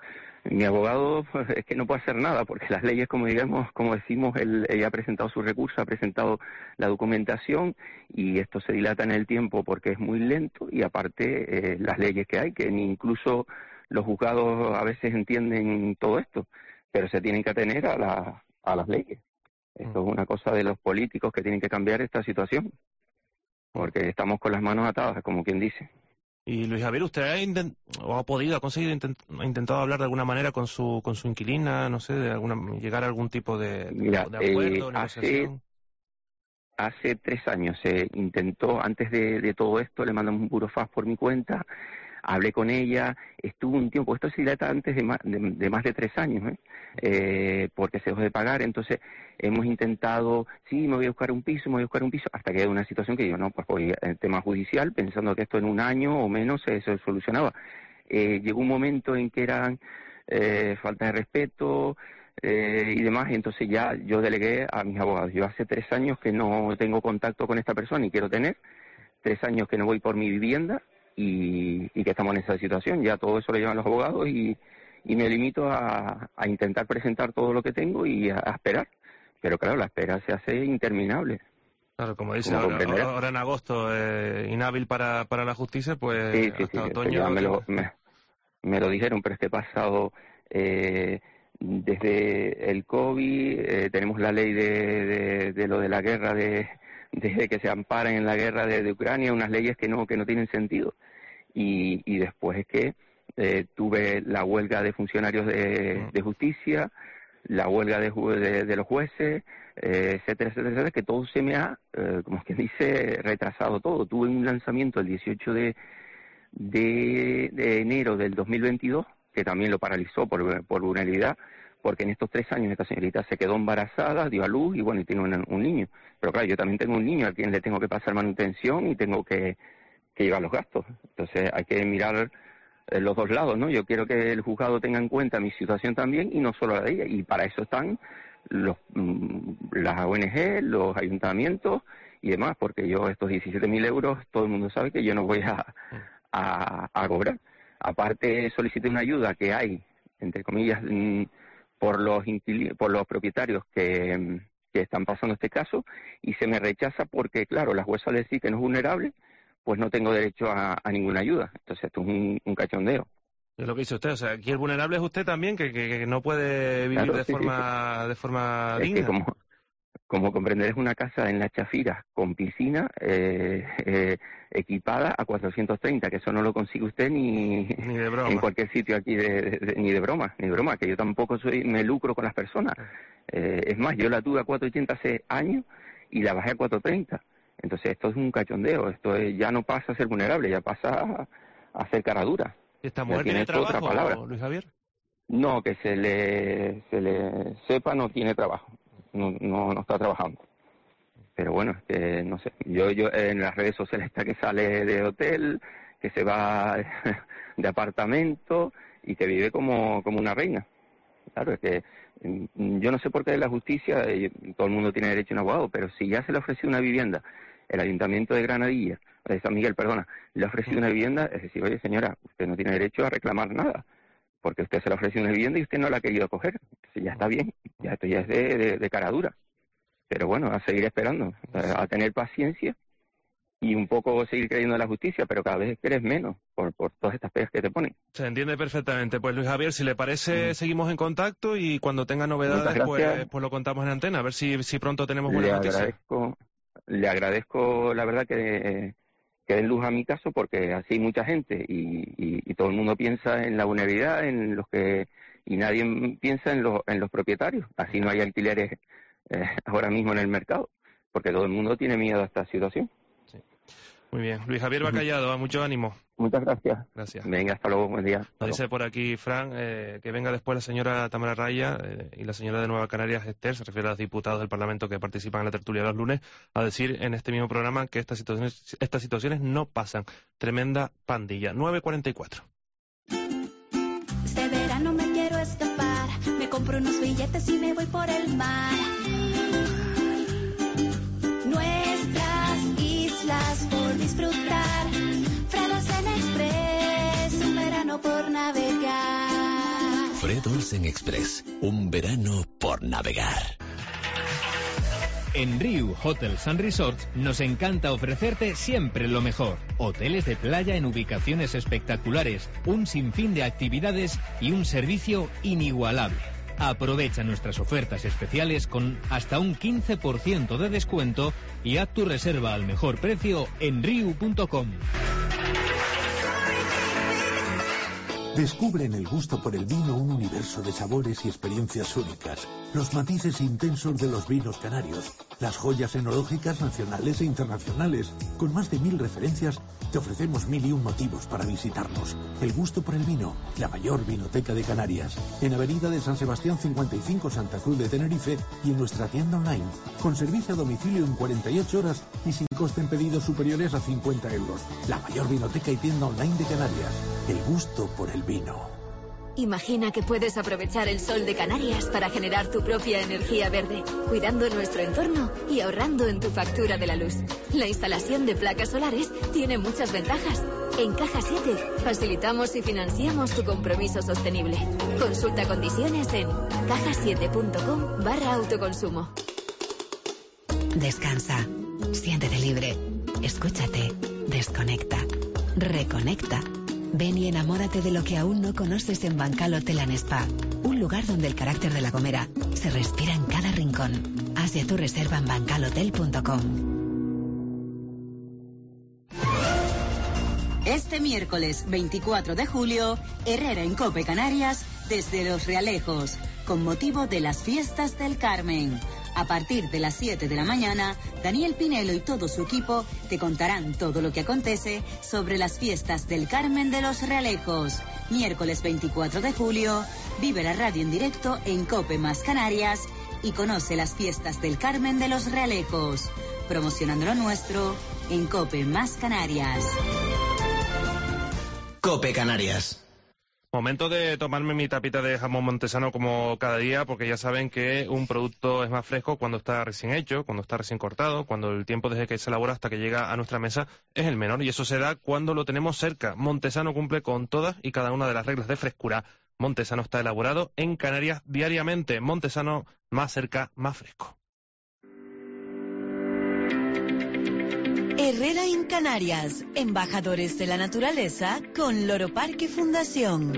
Mi abogado pues, es que no puede hacer nada porque las leyes, como decimos, él ha presentado su recurso, ha presentado la documentación y esto se dilata en el tiempo porque es muy lento y aparte las leyes que hay, que ni incluso los juzgados a veces entienden todo esto, pero se tienen que atener a las leyes. Esto es una cosa de los políticos que tienen que cambiar esta situación porque estamos con las manos atadas, como quien dice. Y Luis Javier, ¿usted ha intentado hablar de alguna manera con su inquilina, no sé, llegar a algún tipo de acuerdo, negociación? Hace 3 años se intentó, antes de todo esto, le mandamos un burofax por mi cuenta, hablé con ella, estuvo un tiempo, esto se dilata antes de más de 3 años, porque se dejó de pagar, entonces hemos intentado, sí, me voy a buscar un piso, hasta que hay una situación que digo, no, pues voy al tema judicial, pensando que esto en 1 año o menos se solucionaba. Llegó un momento en que eran falta de respeto y demás, y entonces ya yo delegué a mis abogados. Yo hace 3 años que no tengo contacto con esta persona y quiero tener, 3 años que no voy por mi vivienda, y que estamos en esa situación. Ya todo eso lo llevan los abogados y me limito a intentar presentar todo lo que tengo y a esperar. Pero claro, la espera se hace interminable. Claro, como dice, ahora en agosto, inhábil para la justicia, pues hasta otoño... Ya me lo dijeron, pero es que he pasado desde el COVID, tenemos la ley de lo de la guerra desde que se amparan en la guerra de Ucrania, unas leyes que no tienen sentido. Y después es que tuve la huelga de funcionarios de justicia, la huelga de los jueces, etcétera, que todo se me ha, como quien dice, retrasado todo. Tuve un lanzamiento el 18 de enero del 2022, que también lo paralizó por vulnerabilidad, porque en estos 3 años esta señorita se quedó embarazada, dio a luz y bueno, y tiene un niño. Pero claro, yo también tengo un niño al quien le tengo que pasar manutención y tengo que llevar los gastos. Entonces hay que mirar los dos lados, ¿no? Yo quiero que el juzgado tenga en cuenta mi situación también y no solo la de ella. Y para eso están las ONG, los ayuntamientos y demás, porque yo estos 17.000 euros, todo el mundo sabe que yo no voy a cobrar. Aparte solicité una ayuda que hay, entre comillas, por los propietarios que están pasando este caso y se me rechaza porque, claro, la jueza le dice que no es vulnerable, pues no tengo derecho a ninguna ayuda. Entonces esto es un cachondeo. Es lo que dice usted, o sea, aquí el vulnerable es usted también, que no puede vivir de forma digna. Es que como comprender, es una casa en Las Chafiras con piscina equipada a 430, que eso no lo consigue usted ni de broma. En cualquier sitio aquí, ni de broma, que yo tampoco me lucro con las personas. Es más, yo la tuve a 480 hace años y la bajé a 430. Entonces esto es un cachondeo, ya no pasa a ser vulnerable, ya pasa a ser cara dura. ¿Y esta mujer tiene trabajo, Luis Javier? No, que se le sepa, no tiene trabajo. No está trabajando. Pero bueno, no sé, yo en las redes sociales está que sale de hotel, que se va de apartamento y que vive como una reina. Claro, es que yo no sé por qué la justicia, todo el mundo tiene derecho a un abogado, pero si ya se le ha ofrecido una vivienda, el Ayuntamiento de Granadilla, de San Miguel, le ha ofrecido una vivienda, es decir, oye señora, usted no tiene derecho a reclamar nada, porque usted se le ha ofrecido una vivienda y usted no la ha querido coger. Entonces ya está bien, ya esto ya es de cara dura. Pero bueno, a seguir esperando, a tener paciencia y un poco seguir creyendo en la justicia, pero cada vez crees menos por todas estas pegas que te ponen. Se entiende perfectamente. Pues Luis Javier, si le parece, seguimos en contacto y cuando tenga novedades, pues lo contamos en antena, a ver si pronto tenemos buenas noticias. Le agradezco, la verdad, que den luz a mi caso, porque así hay mucha gente y todo el mundo piensa en la vulnerabilidad, y nadie piensa en los propietarios. Así no hay alquileres ahora mismo en el mercado, porque todo el mundo tiene miedo a esta situación. Sí. Muy bien. Luis Javier Bacallado, mucho ánimo. Muchas gracias. Gracias. Venga, hasta luego, buen día. Nos dice por aquí, Fran, que venga después la señora Tamara Raya y la señora de Nueva Canarias, Esther, se refiere a los diputados del Parlamento que participan en la tertulia de los lunes, a decir en este mismo programa que estas situaciones no pasan. Tremenda pandilla. 9:44. Este verano me quiero escapar, me compro unos billetes y me voy por el mar. Nuestras islas por disfrutar, Fredonsen Express, un verano por navegar. Red Olsen Express. Un verano por navegar. En Riu Hotels and Resorts nos encanta ofrecerte siempre lo mejor. Hoteles de playa en ubicaciones espectaculares, un sinfín de actividades y un servicio inigualable. Aprovecha nuestras ofertas especiales con hasta un 15% de descuento y haz tu reserva al mejor precio en riu.com. Descubre en el gusto por el vino un universo de sabores y experiencias únicas, los matices intensos de los vinos canarios, las joyas enológicas nacionales e internacionales. Con más de 1000 referencias, te ofrecemos 1001 motivos para visitarnos. El gusto por el vino, la mayor vinoteca de Canarias. En Avenida de San Sebastián 55, Santa Cruz de Tenerife, y en nuestra tienda online, con servicio a domicilio en 48 horas y sin coste en pedidos superiores a 50 euros. La mayor vinoteca y tienda online de Canarias. El gusto por el vino. Imagina que puedes aprovechar el sol de Canarias para generar tu propia energía verde, cuidando nuestro entorno y ahorrando en tu factura de la luz. La instalación de placas solares tiene muchas ventajas. En Caja 7 facilitamos y financiamos tu compromiso sostenible. Consulta condiciones en caja7.com/autoconsumo. Descansa, siéntete libre, escúchate, desconecta, reconecta. Ven y enamórate de lo que aún no conoces en Bancal Hotel & Spa, un lugar donde el carácter de La Gomera se respira en cada rincón. Haz ya tu reserva en bancalhotel.com. Este miércoles 24 de julio, Herrera en Cope Canarias, desde Los Realejos, con motivo de las fiestas del Carmen. A partir de las 7 de la mañana, Daniel Pinelo y todo su equipo te contarán todo lo que acontece sobre las fiestas del Carmen de Los Realejos. Miércoles 24 de julio, vive la radio en directo en Cope más Canarias y conoce las fiestas del Carmen de Los Realejos. Promocionando lo nuestro en Cope más Canarias. Cope Canarias. Momento de tomarme mi tapita de jamón montesano como cada día, porque ya saben que un producto es más fresco cuando está recién hecho, cuando está recién cortado, cuando el tiempo desde que se elabora hasta que llega a nuestra mesa es el menor, y eso se da cuando lo tenemos cerca. Montesano cumple con todas y cada una de las reglas de frescura. Montesano está elaborado en Canarias diariamente. Montesano, más cerca, más fresco. Herrera en Canarias, embajadores de la naturaleza con Loro Parque Fundación.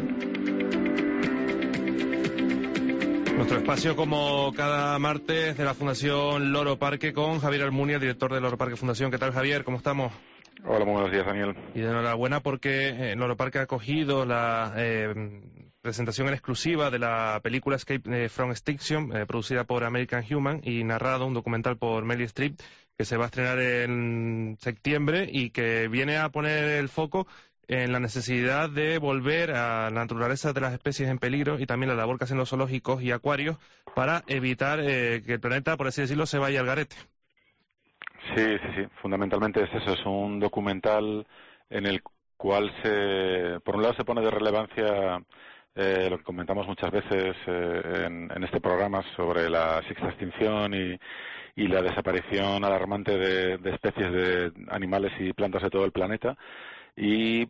Nuestro espacio como cada martes de la Fundación Loro Parque con Javier Almunia, director de Loro Parque Fundación. ¿Qué tal, Javier? ¿Cómo estamos? Hola, muy buenos días, Daniel. Y de enhorabuena porque Loro Parque ha acogido la presentación en exclusiva de la película Escape from Extinction, producida por American Human y narrado, un documental por Meryl Streep, que se va a estrenar en septiembre y que viene a poner el foco en la necesidad de volver a la naturaleza de las especies en peligro y también la labor que hacen los zoológicos y acuarios para evitar que el planeta, por así decirlo, se vaya al garete. Sí. Fundamentalmente es eso, es un documental en el cual por un lado se pone de relevancia lo que comentamos muchas veces en este programa sobre la sexta extinción y la desaparición alarmante de especies de animales y plantas de todo el planeta, y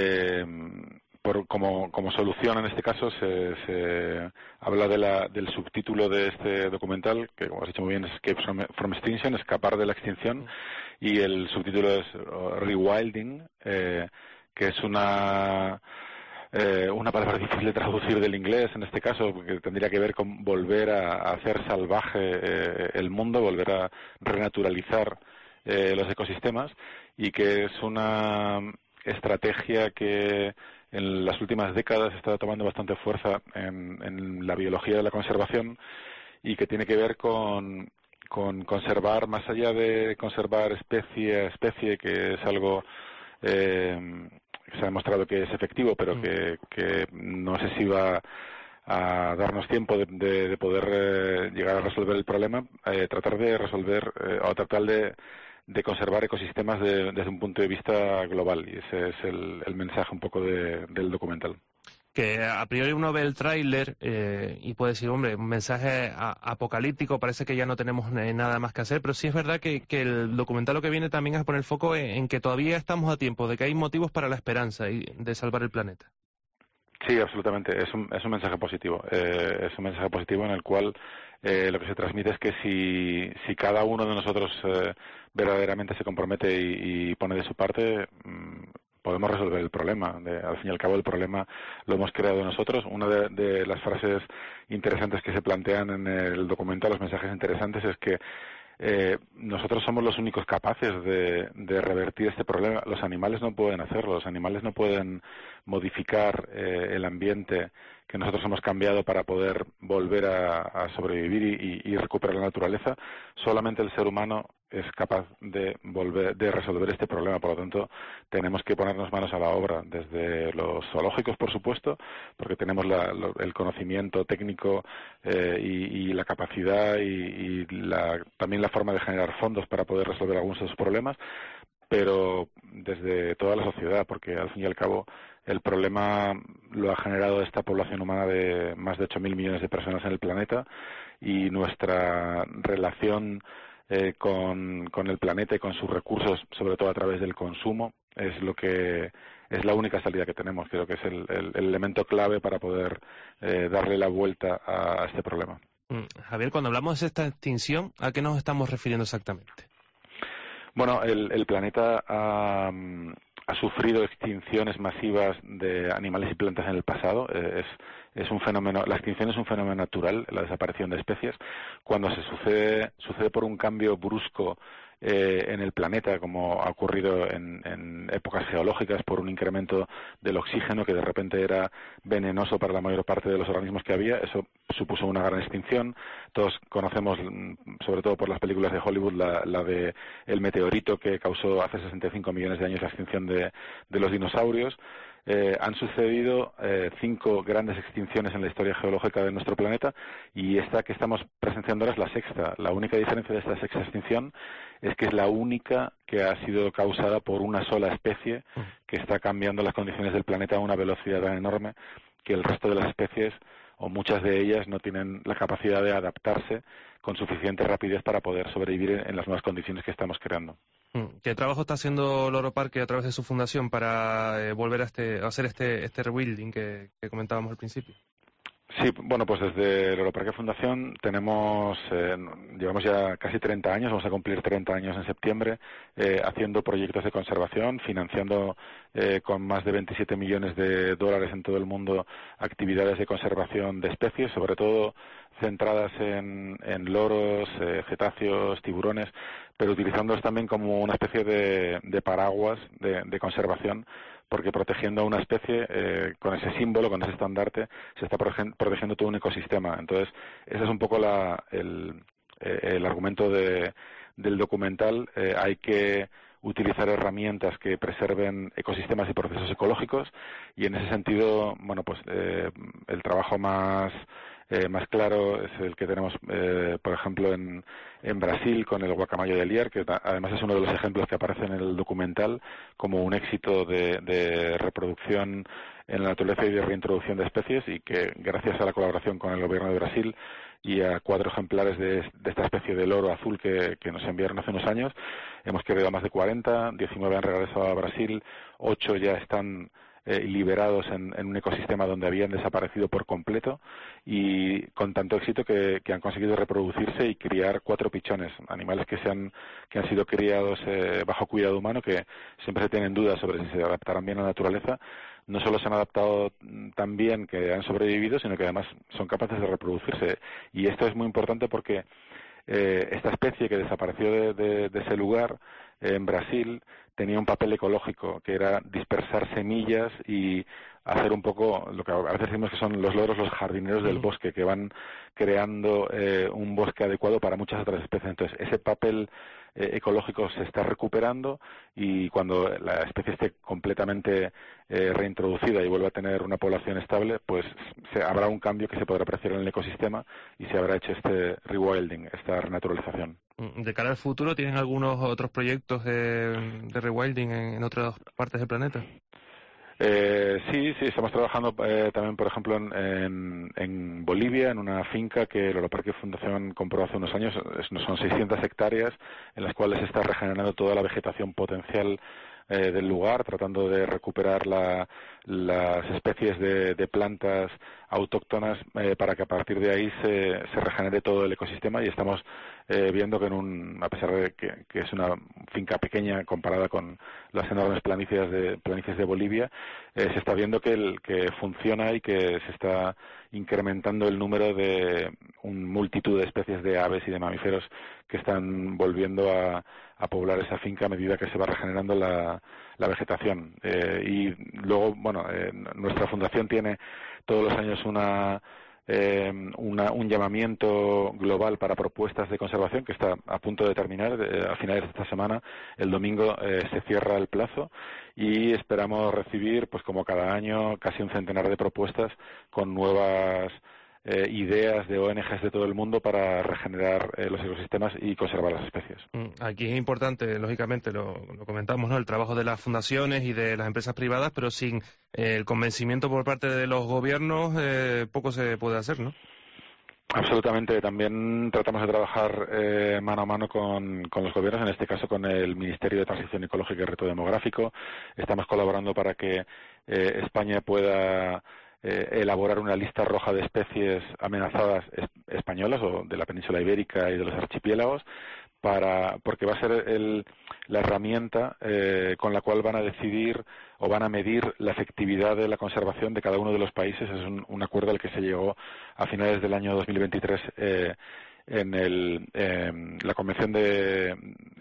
como solución en este caso se habla del subtítulo de este documental, que como has dicho muy bien es Escape from Extinction, escapar de la extinción, y el subtítulo es Rewilding, que es una palabra difícil de traducir del inglés en este caso, porque tendría que ver con volver a hacer salvaje el mundo, volver a renaturalizar los ecosistemas, y que es una estrategia que en las últimas décadas está tomando bastante fuerza en la biología de la conservación, y que tiene que ver con conservar, más allá de conservar especie a especie, que es algo se ha demostrado que es efectivo, pero que no sé si va a darnos tiempo de poder llegar a resolver el problema, tratar de resolver o tratar de conservar ecosistemas desde un punto de vista global, y ese es el mensaje un poco del documental. Que a priori uno ve el tráiler y puede decir, hombre, un mensaje apocalíptico, parece que ya no tenemos nada más que hacer, pero sí es verdad que el documental lo que viene también es a poner foco en que todavía estamos a tiempo, de que hay motivos para la esperanza y de salvar el planeta. Sí, absolutamente. Es un mensaje positivo. Es un mensaje positivo en el cual lo que se transmite es que si cada uno de nosotros verdaderamente se compromete y pone de su parte, podemos resolver el problema. Al fin y al cabo, el problema lo hemos creado nosotros. Una de las frases interesantes que se plantean en el documental, los mensajes interesantes, es que nosotros somos los únicos capaces de revertir este problema. Los animales no pueden hacerlo, los animales no pueden modificar el ambiente que nosotros hemos cambiado para poder volver a sobrevivir y recuperar la naturaleza. Solamente el ser humano es capaz de resolver este problema. Por lo tanto, tenemos que ponernos manos a la obra, desde los zoológicos, por supuesto, porque tenemos el conocimiento técnico y la capacidad y también la forma de generar fondos para poder resolver algunos de esos problemas, pero desde toda la sociedad, porque al fin y al cabo el problema lo ha generado esta población humana de más de 8.000 millones de personas en el planeta, y nuestra relación con el planeta y con sus recursos, sobre todo a través del consumo, es la única salida que tenemos. Creo que es el elemento clave para poder darle la vuelta a este problema. Javier, cuando hablamos de esta extinción, ¿a qué nos estamos refiriendo exactamente? Bueno, el planeta ha sufrido extinciones masivas de animales y plantas en el pasado. Es un fenómeno, la extinción es un fenómeno natural, la desaparición de especies. Cuando sucede por un cambio brusco en el planeta, como ha ocurrido en épocas geológicas, por un incremento del oxígeno que de repente era venenoso para la mayor parte de los organismos que había, eso supuso una gran extinción. Todos conocemos, sobre todo por las películas de Hollywood, la de el meteorito que causó hace 65 millones de años la extinción de los dinosaurios. Han sucedido 5 grandes extinciones en la historia geológica de nuestro planeta, y esta que estamos presenciando ahora es la sexta. La única diferencia de esta sexta extinción es que es la única que ha sido causada por una sola especie que está cambiando las condiciones del planeta a una velocidad tan enorme que el resto de las especies, o muchas de ellas, no tienen la capacidad de adaptarse con suficiente rapidez para poder sobrevivir en las nuevas condiciones que estamos creando. ¿Qué trabajo está haciendo Loro Parque a través de su fundación para volver a hacer este rebuilding que comentábamos al principio? Sí, bueno, pues desde Loro Parque Fundación llevamos ya casi 30 años, vamos a cumplir 30 años en septiembre, haciendo proyectos de conservación, financiando con más de 27 millones de dólares en todo el mundo actividades de conservación de especies, sobre todo centradas en loros, cetáceos, tiburones, pero utilizándolos también como una especie de paraguas de conservación, porque protegiendo a una especie, con ese símbolo, con ese estandarte, se está protegiendo todo un ecosistema. Entonces, ese es un poco el argumento del documental. Hay que utilizar herramientas que preserven ecosistemas y procesos ecológicos, y en ese sentido, bueno, pues el trabajo más claro es el que tenemos, por ejemplo, en Brasil con el guacamayo de Liar, que además es uno de los ejemplos que aparece en el documental como un éxito de reproducción en la naturaleza y de reintroducción de especies, y que gracias a la colaboración con el gobierno de Brasil y a 4 ejemplares de esta especie de loro azul que nos enviaron hace unos años, hemos creado más de 40, 19 han regresado a Brasil, 8 ya están liberados en un ecosistema donde habían desaparecido por completo, y con tanto éxito que han conseguido reproducirse y criar 4 pichones, animales que han sido criados bajo cuidado humano, que siempre se tienen dudas sobre si se adaptarán bien a la naturaleza. No solo se han adaptado tan bien que han sobrevivido, sino que además son capaces de reproducirse. Y esto es muy importante porque esta especie que desapareció de ese lugar, en Brasil, tenía un papel ecológico, que era dispersar semillas y hacer un poco lo que a veces decimos que son los loros, los jardineros del bosque, que van creando un bosque adecuado para muchas otras especies. Entonces, ese papel ecológico se está recuperando, y cuando la especie esté completamente reintroducida y vuelva a tener una población estable, pues habrá un cambio que se podrá apreciar en el ecosistema y se habrá hecho este rewilding, esta renaturalización. De cara al futuro, ¿tienen algunos otros proyectos de rewilding en otras partes del planeta? Sí, estamos trabajando también, por ejemplo, en Bolivia, en una finca que Loro Parque Fundación compró hace unos años. Son 600 hectáreas en las cuales se está regenerando toda la vegetación potencial del lugar, tratando de recuperar las especies de plantas autóctonas para que a partir de ahí se regenere todo el ecosistema, y estamos viendo que a pesar de que es una finca pequeña comparada con las enormes planicies de Bolivia, se está viendo que funciona y que se está incrementando el número de multitud de especies de aves y de mamíferos que están volviendo a poblar esa finca a medida que se va regenerando la vegetación. Y luego, nuestra fundación tiene todos los años un llamamiento global para propuestas de conservación que está a punto de terminar. A finales de esta semana, el domingo, se cierra el plazo y esperamos recibir, pues como cada año, casi un centenar de propuestas con nuevas ideas de ONGs de todo el mundo para regenerar los ecosistemas y conservar las especies. Aquí es importante, lógicamente, lo comentamos, ¿no?, el trabajo de las fundaciones y de las empresas privadas, pero sin el convencimiento por parte de los gobiernos poco se puede hacer, ¿no? Absolutamente. También tratamos de trabajar mano a mano con los gobiernos, en este caso con el Ministerio de Transición Ecológica y Reto Demográfico. Estamos colaborando para que España pueda elaborar una lista roja de especies amenazadas españolas o de la península ibérica y de los archipiélagos, porque va a ser la herramienta con la cual van a decidir o van a medir la efectividad de la conservación de cada uno de los países. Es un acuerdo al que se llegó a finales del año 2023 en la Convención de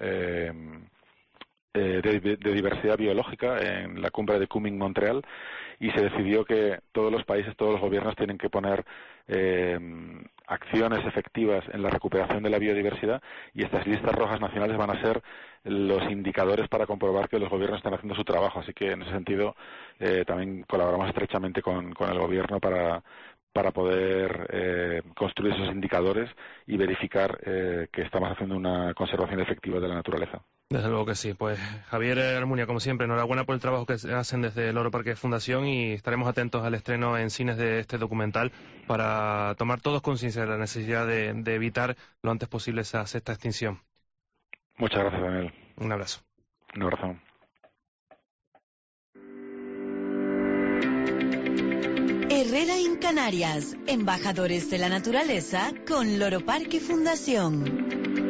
diversidad biológica en la cumbre de Kunming-Montreal, y se decidió que todos los países, todos los gobiernos tienen que poner acciones efectivas en la recuperación de la biodiversidad, y estas listas rojas nacionales van a ser los indicadores para comprobar que los gobiernos están haciendo su trabajo. Así que en ese sentido también colaboramos estrechamente con el gobierno para poder construir esos indicadores y verificar que estamos haciendo una conservación efectiva de la naturaleza. Desde luego que sí. Pues Javier Almunia, como siempre, enhorabuena por el trabajo que hacen desde el Loro Parque Fundación, y estaremos atentos al estreno en cines de este documental para tomar todos conciencia de la necesidad de evitar lo antes posible esa sexta extinción. Muchas gracias, Daniel. Un abrazo. Un abrazo. Herrera en Canarias, embajadores de la naturaleza con Loro Parque Fundación.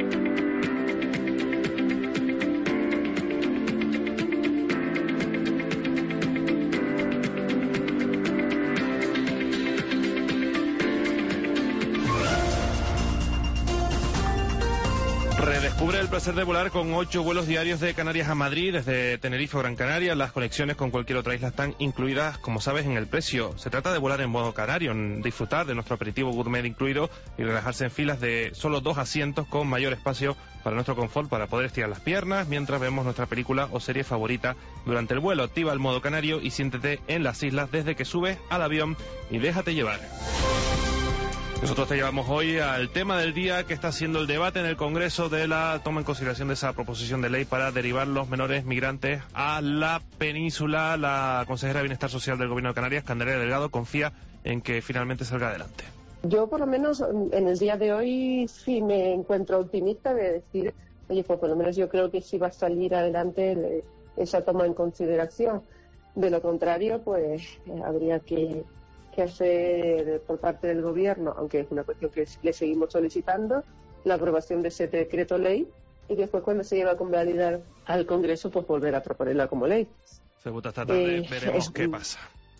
Redescubre el placer de volar con 8 vuelos diarios de Canarias a Madrid, desde Tenerife o Gran Canaria. Las conexiones con cualquier otra isla están incluidas, como sabes, en el precio. Se trata de volar en modo canario, disfrutar de nuestro aperitivo gourmet incluido y relajarse en filas de solo 2 asientos con mayor espacio para nuestro confort, para poder estirar las piernas mientras vemos nuestra película o serie favorita durante el vuelo. Activa el modo canario y siéntete en las islas desde que subes al avión y déjate llevar. Nosotros te llevamos hoy al tema del día, que está siendo el debate en el Congreso de la toma en consideración de esa proposición de ley para derivar los menores migrantes a la península. La consejera de Bienestar Social del Gobierno de Canarias, Candelaria Delgado, confía en que finalmente salga adelante. Yo, por lo menos, en el día de hoy sí me encuentro optimista de decir, oye, pues por lo menos yo creo que sí va a salir adelante esa toma en consideración. De lo contrario, pues habría que hacer por parte del Gobierno, aunque es una cuestión que le seguimos solicitando, la aprobación de ese decreto ley, y después, cuando se lleva a convalidar al Congreso, pues volver a proponerla como ley. Se vota esta tarde, veremos qué pasa.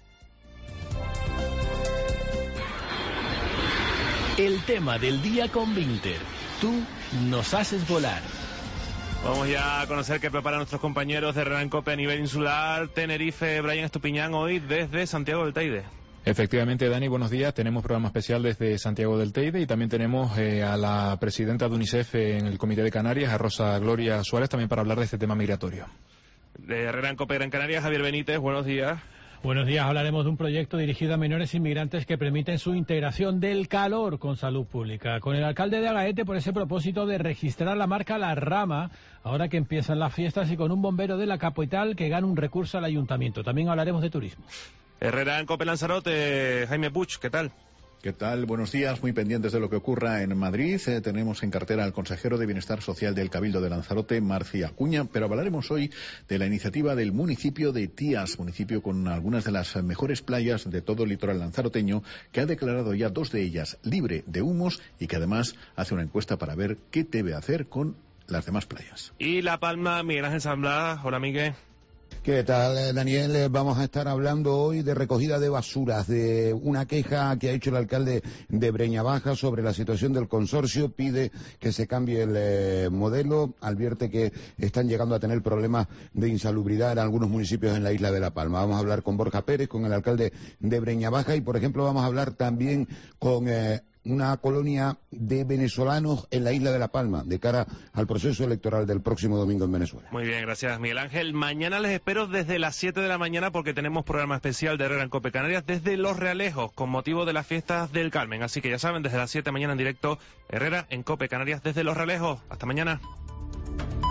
El tema del día con Vinter. Tú nos haces volar. Vamos ya a conocer qué preparan nuestros compañeros de Herrera Cope a nivel insular. Tenerife, Brian Estupiñán, hoy desde Santiago del Teide. Efectivamente, Dani, buenos días. Tenemos programa especial desde Santiago del Teide y también tenemos a la presidenta de UNICEF en el Comité de Canarias, a Rosa Gloria Suárez, también para hablar de este tema migratorio. De Herrera en Cope Gran Canaria, Javier Benítez, buenos días. Buenos días, hablaremos de un proyecto dirigido a menores inmigrantes que permiten su integración del calor con salud pública. Con el alcalde de Agaete por ese propósito de registrar la marca La Rama, ahora que empiezan las fiestas, y con un bombero de la capital que gana un recurso al ayuntamiento. También hablaremos de turismo. Herrera en Cope Lanzarote, Jaime Puig, ¿qué tal? ¿Qué tal? Buenos días. Muy pendientes de lo que ocurra en Madrid. Tenemos en cartera al consejero de Bienestar Social del Cabildo de Lanzarote, Marci Acuña, pero hablaremos hoy de la iniciativa del municipio de Tías, municipio con algunas de las mejores playas de todo el litoral lanzaroteño, que ha declarado ya 2 de ellas libre de humos y que además hace una encuesta para ver qué debe hacer con las demás playas. Y La Palma, Miguel Ángel San Blas. Hola, Miguel. ¿Qué tal, Daniel? Vamos a estar hablando hoy de recogida de basuras, de una queja que ha hecho el alcalde de Breñabaja sobre la situación del consorcio. Pide que se cambie el modelo, advierte que están llegando a tener problemas de insalubridad en algunos municipios en la isla de La Palma. Vamos a hablar con Borja Pérez, con el alcalde de Breñabaja, y por ejemplo vamos a hablar también con una colonia de venezolanos en la isla de La Palma, de cara al proceso electoral del próximo domingo en Venezuela. Muy bien, gracias, Miguel Ángel. Mañana les espero desde las 7 de la mañana porque tenemos programa especial de Herrera en Cope Canarias desde Los Realejos con motivo de las fiestas del Carmen. Así que ya saben, desde las 7 de la mañana en directo, Herrera en Cope Canarias desde Los Realejos. Hasta mañana.